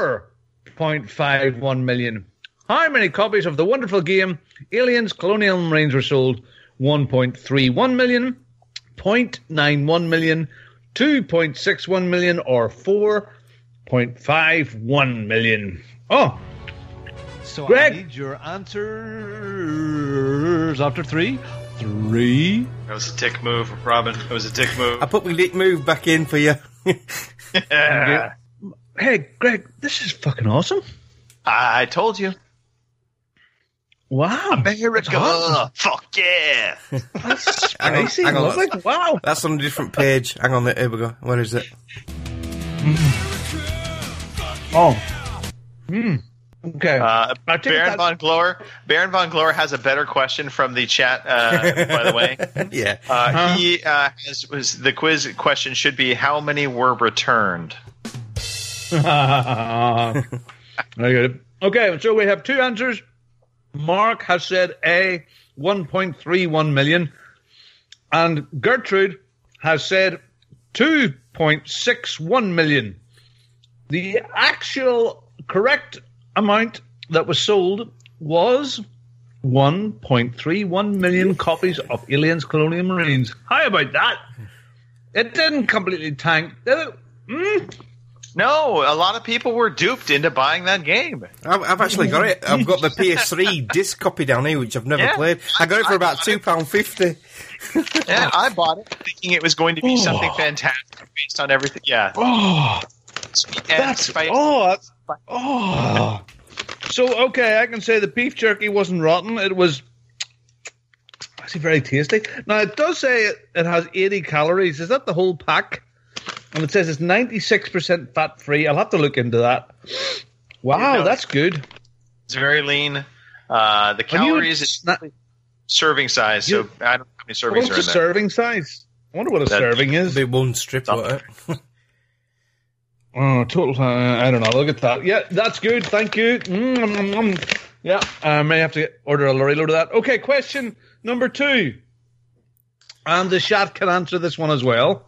4.51 million? How many copies of the wonderful game Aliens Colonial Marines were sold? 1.31 million, 0.91 million, 2.61 million, or 4.51 million? Oh, so Greg. I need your answers after 3, 3. That was a dick move, Robin. It was a dick move. I put my dick move back in for you. Hey, Greg, this is fucking awesome. I told you. Wow. America! Fuck yeah! That's spicy. Hang on, Lovely. Wow. That's on a different page. Hang on, here we go. Where is it? Oh. Okay. Baron von Glower has a better question from the chat, by the way. Yeah. The quiz question should be, how many were returned? Very good. Okay, so we have two answers. Mark has said A, 1.31 million. And Gertrude has said 2.61 million. The actual correct amount that was sold was 1.31 million copies of Aliens Colonial Marines. How about that? It didn't completely tank, did it? No, a lot of people were duped into buying that game. I've actually got it. I've got the PS3 disc copy down here, which I've never played. I got it for about £2.50. Yeah, I bought it thinking it was going to be something fantastic based on everything. Yeah. So, okay, I can say the beef jerky wasn't rotten. It was actually very tasty. Now, it does say it has 80 calories. Is that the whole pack? And it says it's 96% fat-free. I'll have to look into that. Wow, that's good. It's very lean. The calories is serving size, so I don't know how many servings are in there. What's a serving size? I wonder what a serving is. Be one strip, what? Oh, total. I don't know. Look at that. Yeah, that's good. Thank you. Yeah, I may have to order a lorry load of that. Okay, question number 2. And the chat can answer this one as well.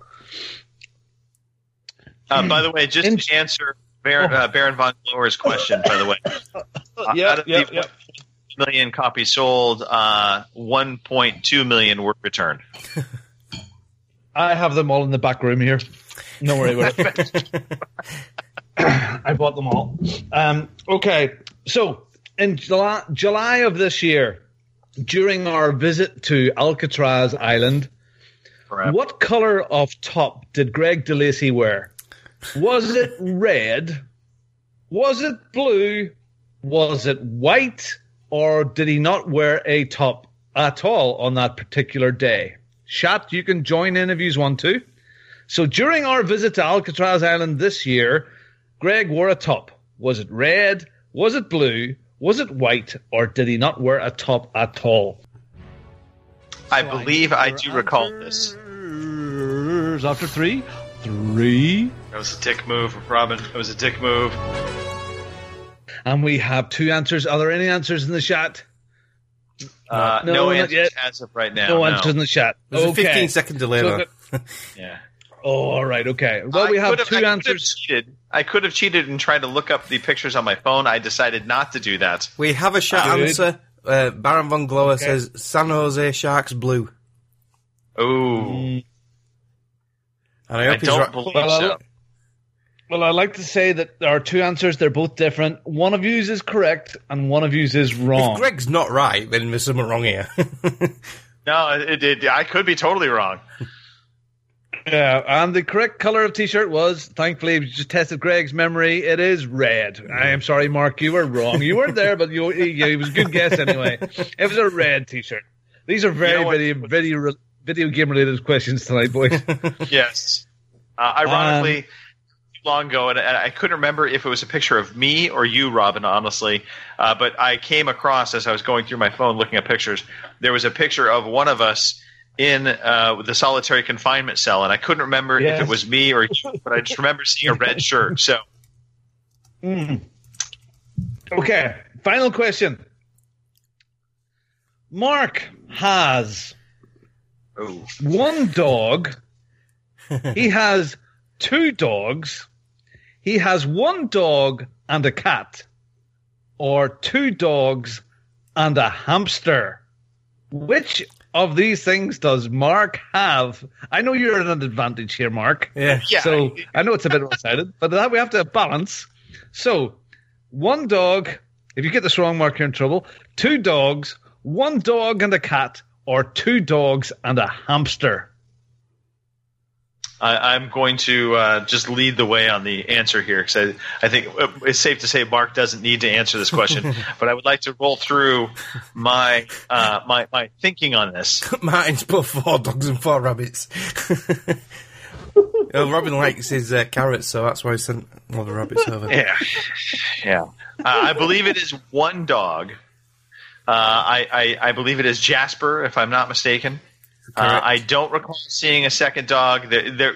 By the way, just to answer Baron von Glower's question, by the way. Out of the 1 million copies sold, 1.2 million were returned. I have them all in the back room here. Don't worry about it. I bought them all. Okay, so in July of this year, during our visit to Alcatraz Island, what color of top did Greg DeLacy wear? Was it red? Was it blue? Was it white? Or did he not wear a top at all on that particular day? Chat, you can join in if you want to. So during our visit to Alcatraz Island this year, Greg wore a top. Was it red? Was it blue? Was it white? Or did he not wear a top at all? I believe I do recall this. After 3. 3. That was a dick move, Robin. It was a dick move. And we have 2 answers. Are there any answers in the chat? No answers as of right now. No answers in the chat. There's a 15-second delay, though. Yeah. Oh, all right, okay. Well, we have 2 answers. I could have cheated and tried to look up the pictures on my phone. I decided not to do that. We have a chat answer. Baron von Glower says San Jose Sharks blue. Oh. And I don't believe so. Well, I'd like to say that there are 2 answers. They're both different. One of yous is correct, and one of yous is wrong. If Greg's not right, then there's something wrong here. No, I could be totally wrong. Yeah, and the correct color of T-shirt was, thankfully, we just tested Greg's memory. It is red. I am sorry, Mark, you were wrong. You weren't there, but it was a good guess anyway. It was a red T-shirt. These are very video game related questions tonight, boys. Yes. Ironically, long ago, and I couldn't remember if it was a picture of me or you, Robin, honestly, but I came across, as I was going through my phone looking at pictures, there was a picture of one of us in the solitary confinement cell, and I couldn't remember if it was me or you, but I just remember seeing a red shirt. So, Okay, final question. Mark has 1 dog. He has 2 dogs. He has 1 dog and a cat, or 2 dogs and a hamster. Which of these things does Mark have? I know you're at an advantage here, Mark. Yeah. So I know it's a bit one-sided, but that we have to balance. So 1 dog. If you get this wrong, Mark, you're in trouble. 2 dogs, 1 dog and a cat, or 2 dogs and a hamster? I'm going to just lead the way on the answer here because I think it's safe to say Mark doesn't need to answer this question, but I would like to roll through my my thinking on this. Martin's put 4 dogs and 4 rabbits. Robin likes his carrots, so that's why he sent all the rabbits over. Yeah. I believe it is 1 dog. I believe it is Jasper, if I'm not mistaken. I don't recall seeing a second dog.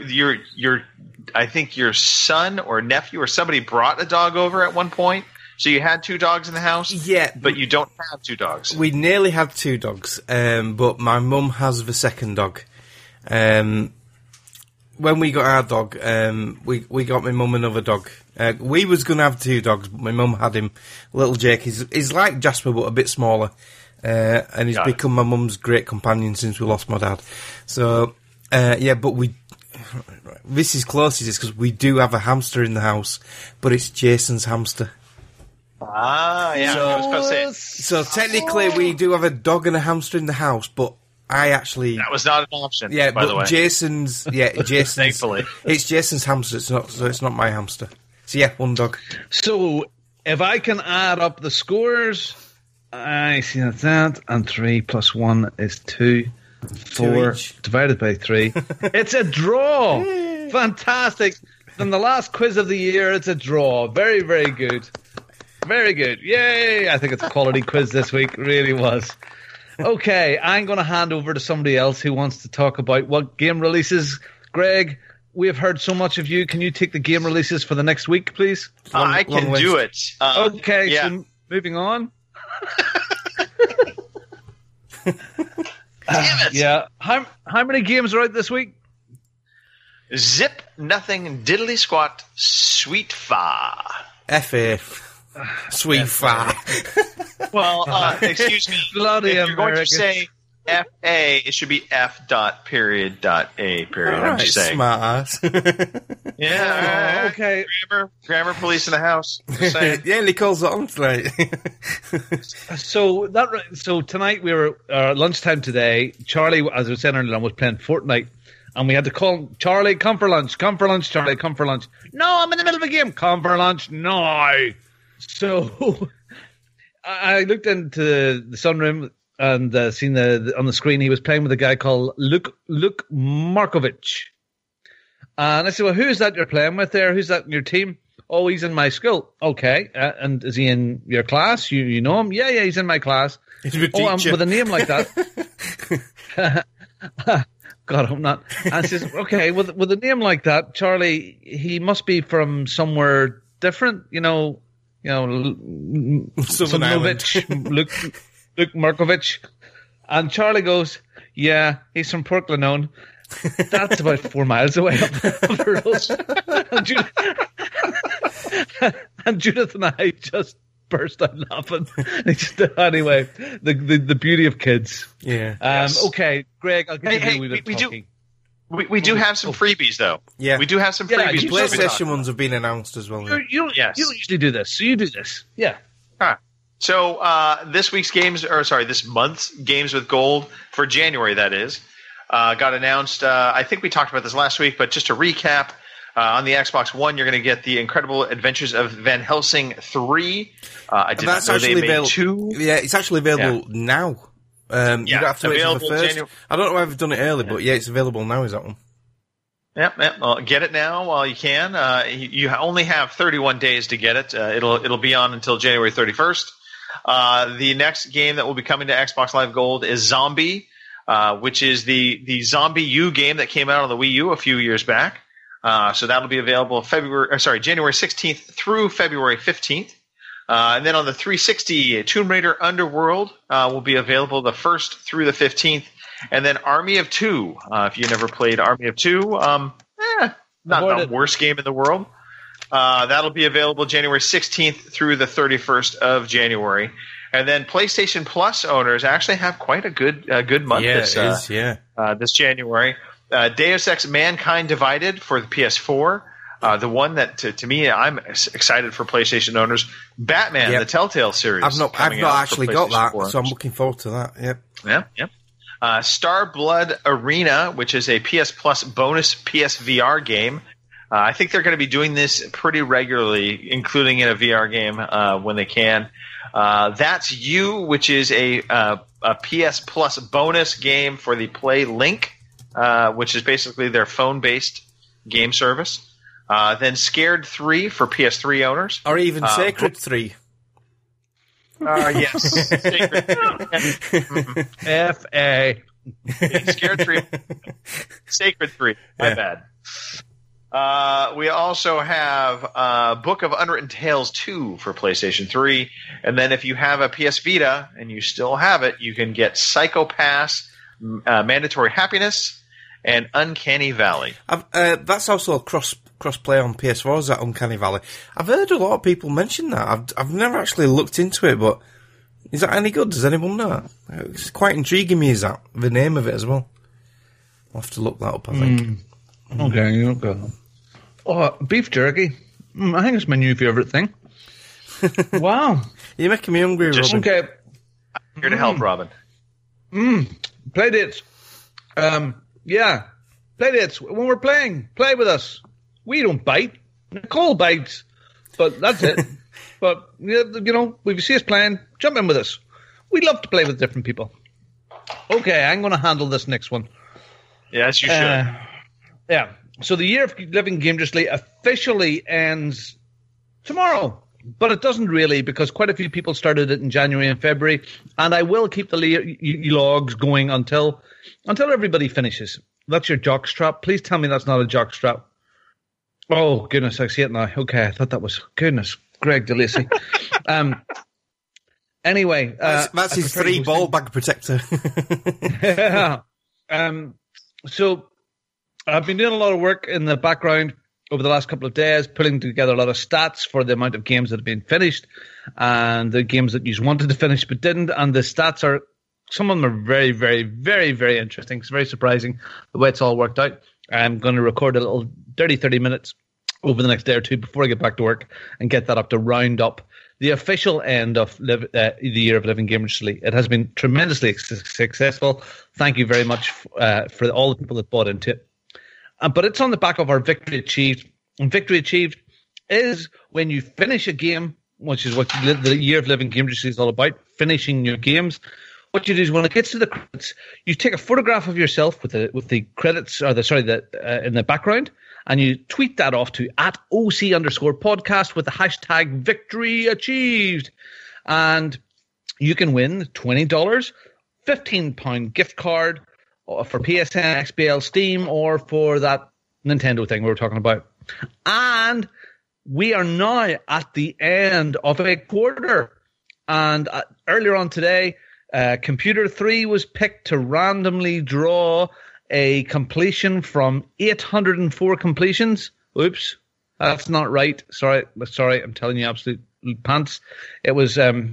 I think your son or nephew or somebody brought a dog over at one point. So you had 2 dogs in the house? Yeah. But you don't have 2 dogs. We nearly had 2 dogs, but my mum has the second dog. When we got our dog, we got my mum another dog. We was going to have 2 dogs, but my mum had him. Little Jake. He's like Jasper, but a bit smaller. And he's become my mum's great companion since we lost my dad. So, but this is close to this because we do have a hamster in the house, but it's Jason's hamster. Yeah. So, I was going to say it. So technically we do have a dog and a hamster in the house, but that was not an option. Yeah, by the way. Jason's. Thankfully, it's Jason's hamster. It's not my hamster. So yeah, 1 dog. So if I can add up the scores, I see that, and 3 plus 1 is 2. 4 divided by 3. It's a draw. Fantastic. From the last quiz of the year, it's a draw. Very, very good. Very good. Yay! I think it's a quality quiz this week. It really was. Okay, I'm going to hand over to somebody else who wants to talk about what game releases. Greg, we have heard so much of you. Can you take the game releases for the next week, please? I can do it. Okay, yeah. so moving on. Damn it. Yeah. How many games are out this week? Zip, nothing, diddly squat, sweet fa. F.A. Sweet fa. Well, excuse me. Bloody if you're going to Americans. say F.A., it should be F.period.A. period. I'm just saying. Smart ass. Yeah. Okay. Grammar police in the house. Just saying. Yeah, and he calls it on tonight. So tonight we were lunchtime today. Charlie, as I was saying earlier, was playing Fortnite, and we had to call him, Charlie, come for lunch, Charlie, come for lunch. No, I'm in the middle of a game. Come for lunch now. So I looked into the sunroom and seen on the screen he was playing with a guy called Luke Markovich. And I said, well, who's that you're playing with there? Who's that in your team? Oh, he's in my school. Okay. And is he in your class? You know him? Yeah, he's in my class. He's a teacher. With a name like that. God, I hope not. And I says, okay, with a name like that, Charlie, he must be from somewhere different, Southern Island. Luke Markovich. And Charlie goes, yeah, he's from Portlanone. That's about 4 miles away up the road. And Judith and I just burst out laughing. Anyway, the beauty of kids. Yeah. Yes. Okay, Greg, I'll give you a wee bit of talking. We do have some freebies, though. Yeah. We do have some Yeah, freebies. you PlayStation ones have been announced as well. You don't usually do this, so you do this. Yeah. So this month's Games with Gold for January, that is, got announced. I think we talked about this last week, but just to recap, on the Xbox One, you're going to get The Incredible Adventures of Van Helsing 3. I did not know they made 2. Yeah, it's actually available now. You don't have to wait for the first. I don't know why they've done it early, but yeah, it's available now, is that one? Yep. Well, get it now while you can. You only have 31 days to get it. It'll be on until January 31st. The next game that will be coming to Xbox Live Gold is Zombie, which is the Zombie U game that came out on the Wii U a few years back. So that'll be available January 16th through February 15th. And then on the 360, Tomb Raider Underworld will be available the 1st through the 15th. And then Army of Two. If you never played Army of Two, not the worst game in the world. That'll be available January 16th through the 31st of January. And then PlayStation Plus owners actually have quite a good month this January. Deus Ex Mankind Divided for the PS4. The one that, to me, I'm excited for PlayStation owners. Batman, the Telltale series. I've not actually got that, so I'm looking forward to that. Yep. Yep. Star Blood Arena, which is a PS Plus bonus PSVR game. I think they're going to be doing this pretty regularly, including in a VR game when they can. That's You, which is a PS Plus bonus game for the Play Link, which is basically their phone-based game service. Then Scared 3 for PS3 owners. Or even Sacred 3. Yes. Sacred. F.A. Scared 3. Sacred 3. My bad. We also have Book of Unwritten Tales 2 for PlayStation 3. And then if you have a PS Vita and you still have it, you can get Psycho Pass, Mandatory Happiness, and Uncanny Valley. That's also a cross-play on PS4, is that Uncanny Valley? I've heard a lot of people mention that. I've never actually looked into it, but is that any good? Does anyone know? It's quite intriguing me, is that? The name of it as well. I'll have to look that up, I think. Okay. Oh, beef jerky. I think it's my new favourite thing. Wow. You're making me hungry, Robin. Okay. I'm here to help, Robin. Play dates. Yeah. Play dates. When we're playing, play with us. We don't bite. Nicole bites. But that's it. But, you know, if you see us playing, jump in with us. We love to play with different people. Okay, I'm going to handle this next one. Yes, you should. Yeah. So the Year of Living Dangerously officially ends tomorrow. But it doesn't really, because quite a few people started it in January and February. And I will keep the logs going until everybody finishes. That's your jockstrap. Please tell me that's not a jockstrap. Oh, goodness, I see it now. Okay, I thought that was... Goodness, Greg DeLacy. Anyway... that's his 3-ball bag protector. Yeah. So, I've been doing a lot of work in the background over the last couple of days, putting together a lot of stats for the amount of games that have been finished and the games that you wanted to finish but didn't. And the stats are... Some of them are very, very, very, very interesting. It's very surprising the way it's all worked out. I'm going to record a little dirty 30 minutes over the next day or two before I get back to work and get that up to round up the official end of the Year of Living Dangerously. It has been tremendously successful. Thank you very much for all the people that bought into it. But it's on the back of our Victory Achieved. And Victory Achieved is when you finish a game, which is what the Year of Living Dangerously is all about, finishing your games. What you do is when it gets to the credits, you take a photograph of yourself with the credits, or in the background, and you tweet that off to @OC_podcast with the hashtag Victory Achieved. And you can win $20, £15 gift card for PSN, XBL, Steam, or for that Nintendo thing we were talking about. And we are now at the end of a quarter. And earlier on today, Computer 3 was picked to randomly draw a completion from 804 completions. Oops, that's not right. Sorry, I'm telling you absolute pants. It was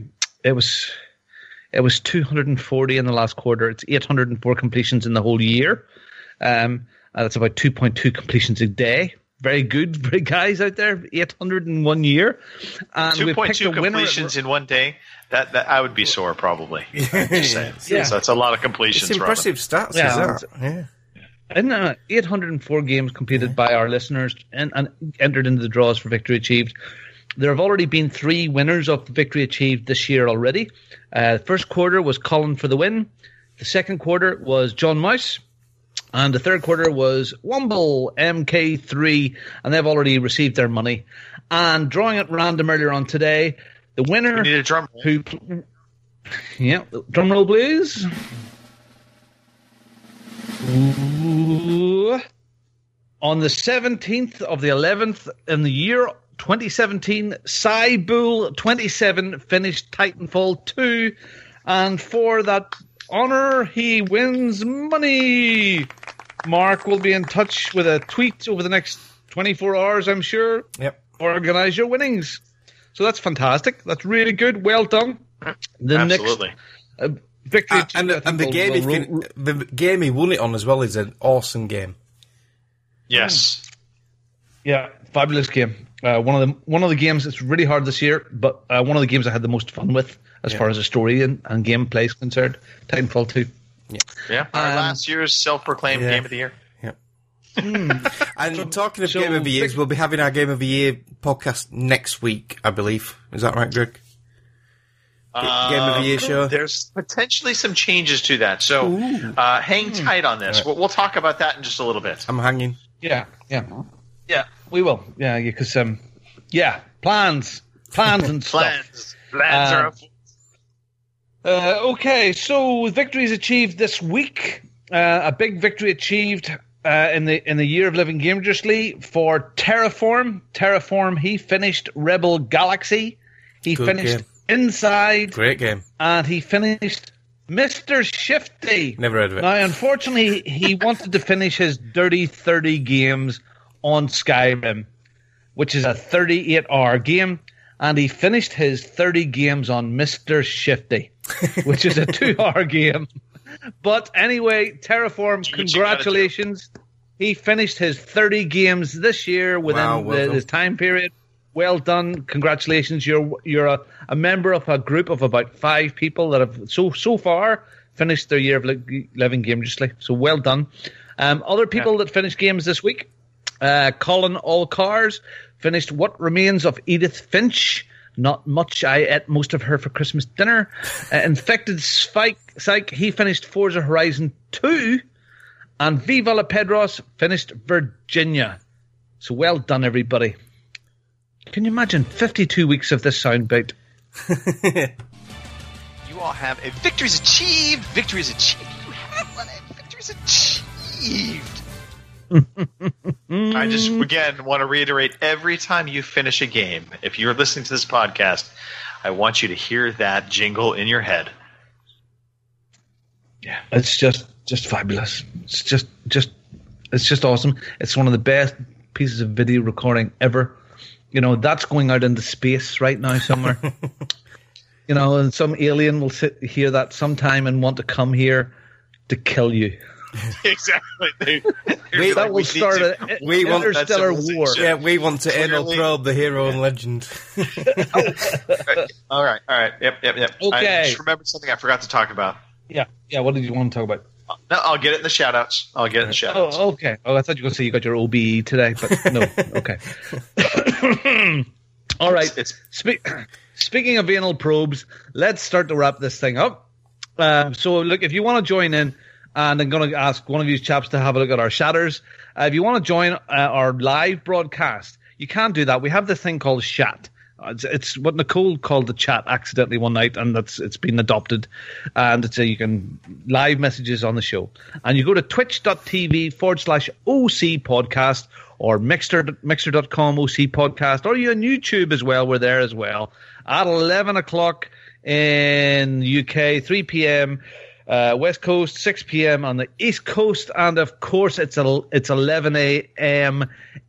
240 in the last quarter. It's 804 completions in the whole year. That's about 2.2 completions a day. Very good, guys out there. 800 in 1 year. 2.2 completions in 1 day. That I would be sore probably. Just saying. Yeah. So that's a lot of completions. It's impressive stats. Yeah, is that? Yeah. And 804 games completed by our listeners and entered into the draws for Victory Achieved. There have already been 3 winners of Victory Achieved this year already. The first quarter was Colin for the win. The second quarter was John Mouse. And the third quarter was Womble MK3. And they've already received their money. And drawing at random earlier on today, the winner... We need a drum roll. Yeah, drum roll please. Ooh. On the 17th of the 11th in the year 2017, Cybull27 finished Titanfall 2, and for that honor, he wins money. Mark will be in touch with a tweet over the next 24 hours, I'm sure. Yep. Organize your winnings. So that's fantastic. That's really good. Well done. Absolutely. Next Victory and the game he won it on as well is an awesome game. Yes. Yeah, fabulous game. One of the games that's really hard this year, but one of the games I had the most fun with as far as the story and gameplay is concerned. Titanfall 2. Yeah. Our last year's self-proclaimed Game of the Year. Yeah. And talking of Game of the Years, we'll be having our Game of the Year podcast next week, I believe. Is that right, Greg? Game of the Year show? There's potentially some changes to that. So hang tight on this. Right. We'll talk about that in just a little bit. I'm hanging. Yeah, we will. Yeah, because plans and stuff. Plans are. Okay, so victories achieved this week. A big victory achieved in the year of living dangerously for Terraform. Terraform, he finished Rebel Galaxy. He Good finished game. Inside. Great game. And he finished Mr. Shifty. Never heard of it. Now, unfortunately, he wanted to finish his dirty 30 games on Skyrim, which is a 38-hour game, and he finished his 30 games on Mr. Shifty, which is a 2-hour game. But anyway, Terraform, congratulations. He finished his 30 games this year within his time period. Well done. Congratulations. You're a member of a group of about 5 people that have so far finished their year of living dangerously. So well done. Other people that finished games this week, Colin Allcars finished What Remains of Edith Finch. Not much. I ate most of her for Christmas dinner. Infected Psych, he finished Forza Horizon 2. And Viva La Pedros finished Virginia. So well done, everybody. Can you imagine 52 weeks of this soundbite? You all have a victories achieved. Victories achieved. You have one. Victories achieved. I just, again, want to reiterate, every time you finish a game, if you're listening to this podcast, I want you to hear that jingle in your head. Yeah, it's just fabulous. It's just awesome. It's one of the best pieces of video recording ever. You know, that's going out into space right now somewhere. You know, and some alien will hear that sometime and want to come here to kill you. Exactly. That will start an interstellar war. Yeah, we want to anal probe the hero and legend. All right. Yep. Okay. I just remembered something I forgot to talk about. Yeah. What did you want to talk about? No, I'll get it in the shout-outs. Oh, okay. Oh, I thought you were going to say you got your OBE today, but no. Okay. All right. Speaking of anal probes, let's start to wrap this thing up. So, look, if you want to join in, and I'm going to ask one of you chaps to have a look at our shatters. If you want to join our live broadcast, you can do that. We have this thing called Chat. It's what Nicole called the chat accidentally one night, and it's been adopted. And it's you can live messages on the show. And you go to twitch.tv/OC podcast or mixer.com OC podcast, or you're on YouTube as well. We're there as well. At 11 o'clock in UK, 3 p.m. West Coast, 6 p.m. on the East Coast, and of course it's 11 a.m.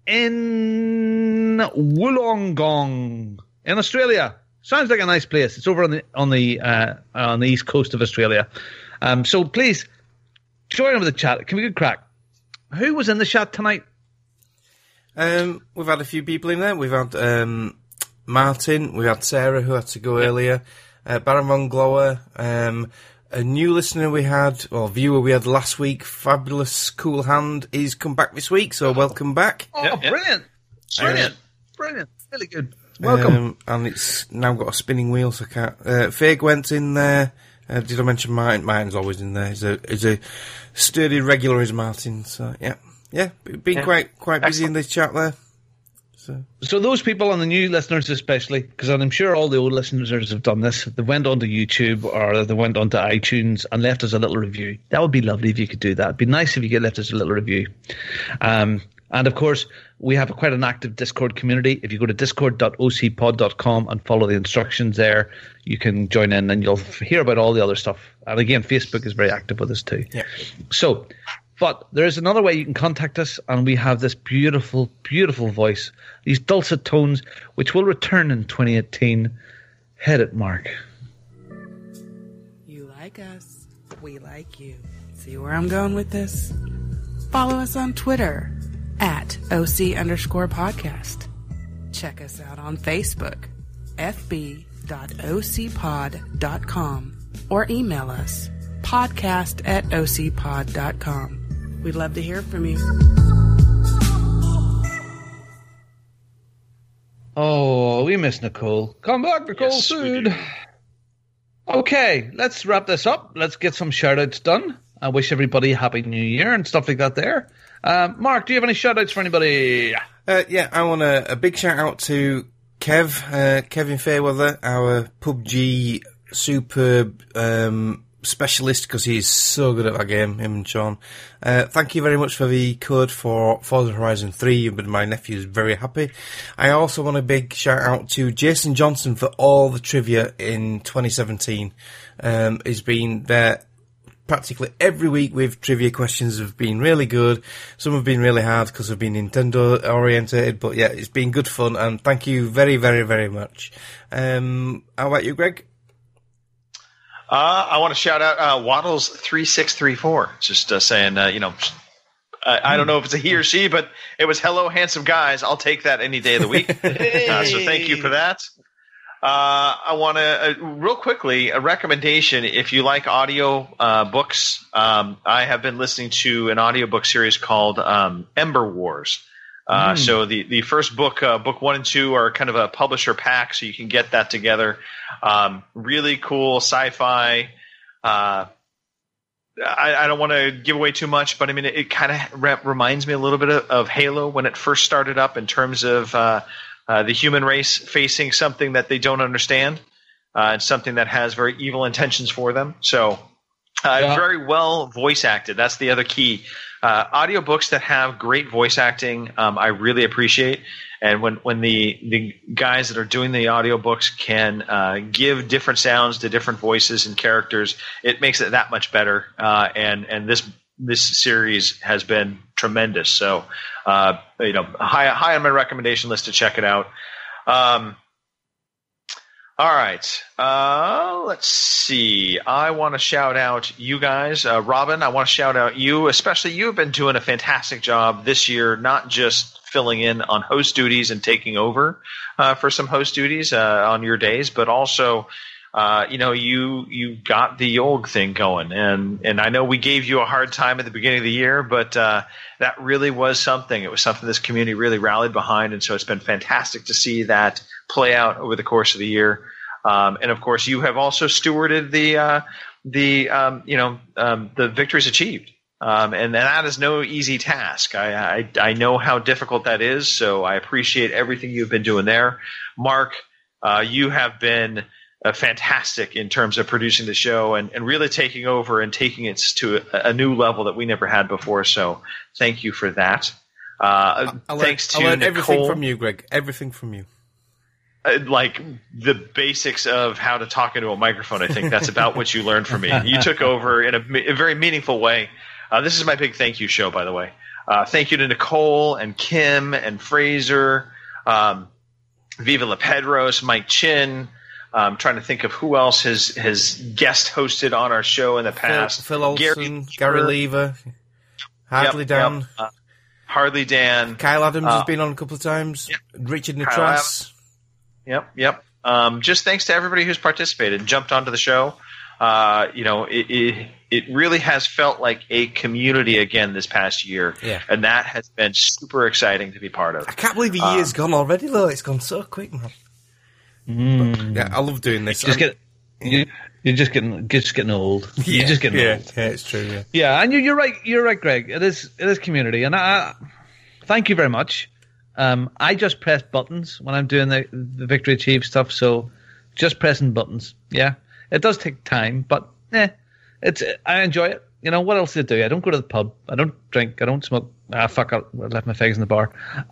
in Wollongong in Australia. Sounds like a nice place. It's over on the East Coast of Australia. So please join over the chat. Can we get crack? Who was in the chat tonight? We've had a few people in there. We've had Martin. We had Sarah, who had to go earlier. Baron Von Glower. A new listener viewer we had last week, Fabulous Cool Hand, is come back this week, so welcome back. Oh, brilliant. Brilliant. Really good. Welcome. And it's now got a spinning wheel, so I can't... Fake went in there. Did I mention mine? Mine's always in there. He's a sturdy regular, is Martin, so yeah. Yeah, been quite busy in this chat there. So those people and the new listeners especially, because I'm sure all the old listeners have done this, they went onto YouTube or they went onto iTunes and left us a little review. That would be lovely if you could do that. It'd be nice if you could left us a little review. And of course, we have quite an active Discord community. If you go to discord.ocpod.com and follow the instructions there, you can join in and you'll hear about all the other stuff. And again, Facebook is very active with us too. Yeah. So, but there is another way you can contact us, and we have this beautiful, beautiful voice, these dulcet tones, which will return in 2018. Head it, Mark. You like us. We like you. See where I'm going with this? Follow us on Twitter @OC_podcast. Check us out on Facebook, fb.ocpod.com, or email us, podcast@ocpod.com. We'd love to hear from you. Oh, we miss Nicole. Come back, Nicole, Yes, we soon. do. Okay, let's wrap this up. Let's get some shout-outs done. I wish everybody a Happy New Year and stuff like that there. Mark, do you have any shout-outs for anybody? Yeah, I want a big shout out to Kevin Fairweather, our PUBG superb specialist, because he's so good at that game, him and Sean. Thank you very much for the code for Forza Horizon 3, but my nephew is very happy. I also want a big shout out to Jason Johnson for all the trivia in 2017. He's been there practically every week with trivia questions have been really good. Some have been really hard because they've been Nintendo orientated, but yeah, it's been good fun, and thank you very, very, very much. How about you, Greg? I want to shout out Waddles3634. Just saying, I don't know if it's a he or she, but it was hello, handsome guys. I'll take that any day of the week. So thank you for that. I want to, real quickly, a recommendation. If you like audio books, I have been listening to an audiobook series called Ember Wars. So the first book, book 1 and 2, are kind of a publisher pack, so you can get that together. Really cool sci-fi. I don't want to give away too much, but I mean, it kind of reminds me a little bit of Halo when it first started up, in terms of the human race facing something that they don't understand, and something that has very evil intentions for them. So very well voice acted. That's the other key. Audiobooks that have great voice acting, I really appreciate. And when the guys that are doing the audiobooks can give different sounds to different voices and characters, it makes it that much better. And this series has been tremendous. So, high on my recommendation list to check it out. All right. Let's see. I want to shout out you guys. Robin, I want to shout out you. Especially you have been doing a fantastic job this year, not just filling in on host duties and taking over for some host duties on your days, but also you got the Yolg thing going. And I know we gave you a hard time at the beginning of the year, but that really was something. It was something this community really rallied behind, and so it's been fantastic to see that play out over the course of the year. And of course, you have also stewarded the victories achieved. And that is no easy task. I know how difficult that is, so I appreciate everything you've been doing there. Mark, you have been fantastic in terms of producing the show and really taking over and taking it to a new level that we never had before. So thank you for that. Thanks to I learned Nicole. everything from you, Greg. Everything from you. Like the basics of how to talk into a microphone, I think that's about what you learned from me. You took over in a very meaningful way. This is my big thank you show, by the way. Thank you to Nicole and Kim and Fraser, Viva La Pedros, Mike Chin. I'm trying to think of who else has guest hosted on our show in the past. Phil Olsen, Gary Lever, Hardly Dan. Hardly Dan. Kyle Adams has been on a couple of times. Yep. Richard Nitras. Yep. Just thanks to everybody who's participated and jumped onto the show. It really has felt like a community again this past year, and that has been super exciting to be part of. I can't believe a year's gone already, though. It's gone so quick, man. But, yeah, I love doing this. You're just getting old. You're just getting old. Yeah, it's true. Yeah, and you're right. You're right, Greg. It is community, and I thank you very much. I just press buttons when I'm doing the Victory Achieve stuff, so just pressing buttons. Yeah, it does take time, but I enjoy it. You know, what else do I do? I don't go to the pub. I don't drink. I don't smoke. Fuck, I left my fags in the bar.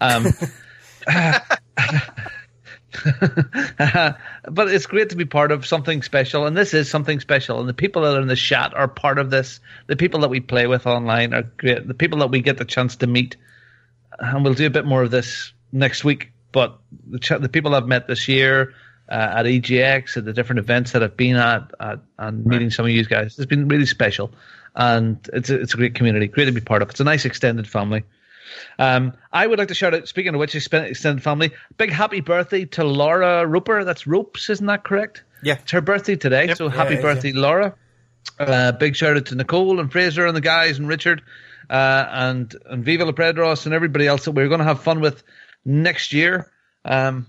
But it's great to be part of something special, and this is something special, and the people that are in the chat are part of this. The people that we play with online are great. The people that we get the chance to meet, and we'll do a bit more of this next week, but the people I've met this year at EGX, at the different events that I've been at and meeting some of you guys, it's been really special, and it's a great community, great to be part of. It's a nice extended family. I would like to shout out, speaking of which, extended family, big happy birthday to Laura Roper. That's Ropes, isn't that correct? Yeah. It's her birthday today, so happy birthday, Laura. Big shout out to Nicole and Fraser and the guys and Richard and Viva La Predros and everybody else that we're going to have fun with next year. I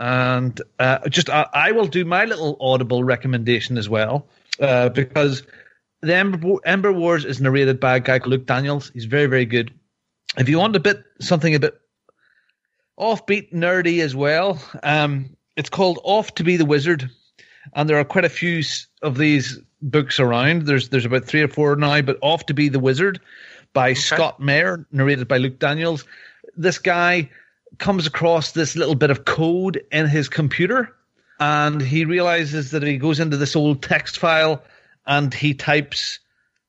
will do my little Audible recommendation as well, because the Ember Wars is narrated by a guy called Luke Daniels. He's very, very good. If you want something a bit offbeat, nerdy as well, it's called Off to be the Wizard, and there are quite a few of these books around. There's about 3 or 4 now, but Off to be the Wizard by Scott Mayer, narrated by Luke Daniels. This guy comes across this little bit of code in his computer, and he realizes that he goes into this old text file and he types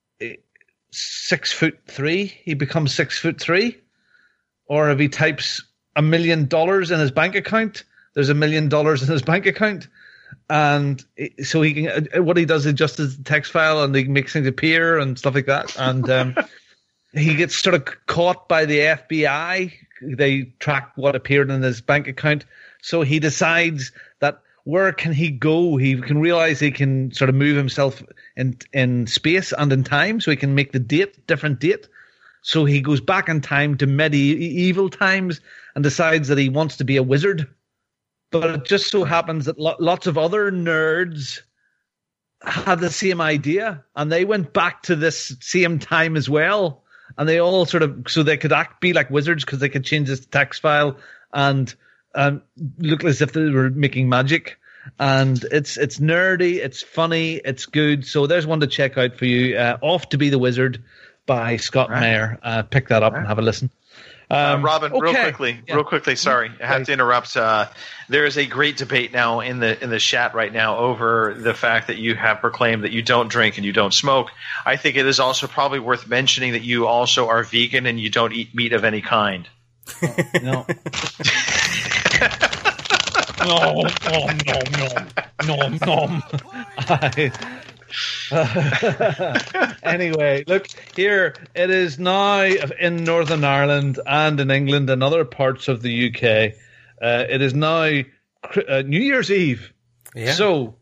6'3", he becomes 6'3", or if he types $1 million in his bank account, there's $1 million in his bank account, and so he can. What he does is adjusts the text file and he makes things appear and stuff like that, and he gets sort of caught by the FBI. They track what appeared in his bank account, so he decides that where can he go? He can realize he can sort of move himself in space and in time, so he can make the different date. So he goes back in time to medieval times and decides that he wants to be a wizard. But it just so happens that lots of other nerds had the same idea, and they went back to this same time as well. And they all sort of, so they could be like wizards because they could change this text file and look as if they were making magic. And it's nerdy, it's funny, it's good. So there's one to check out for you. Off to be the Wizard by Scott Mayer. Pick that up and have a listen. Robin, real quickly. Sorry, I have to interrupt. There is a great debate now in the chat right now over the fact that you have proclaimed that you don't drink and you don't smoke. I think it is also probably worth mentioning that you also are vegan and you don't eat meat of any kind. No. No. Anyway, look here. It is now in Northern Ireland and in England and other parts of the UK. It is now New Year's Eve. Yeah. So,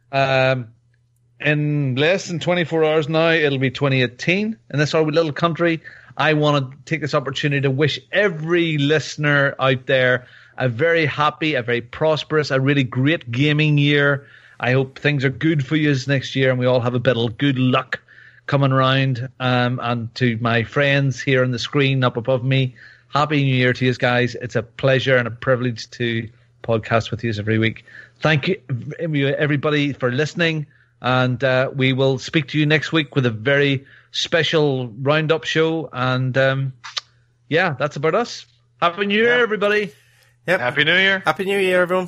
in less than 24 hours now, it'll be 2018 in this our little country. I want to take this opportunity to wish every listener out there a very happy, a very prosperous, a really great gaming year. I hope things are good for you next year and we all have a bit of good luck coming around. And to my friends here on the screen up above me, Happy New Year to you guys. It's a pleasure and a privilege to podcast with you every week. Thank you, everybody, for listening. And we will speak to you next week with a very special roundup show. And that's about us. Happy New Year, everybody. Yep. Happy New Year. Happy New Year, everyone.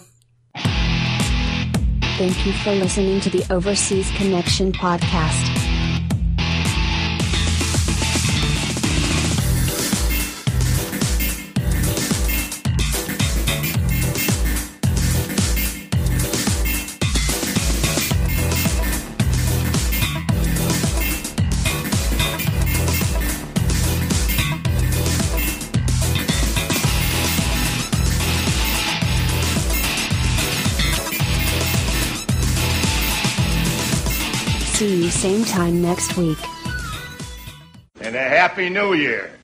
Thank you for listening to the Overseas Connection podcast. See you same time next week. And a Happy New Year.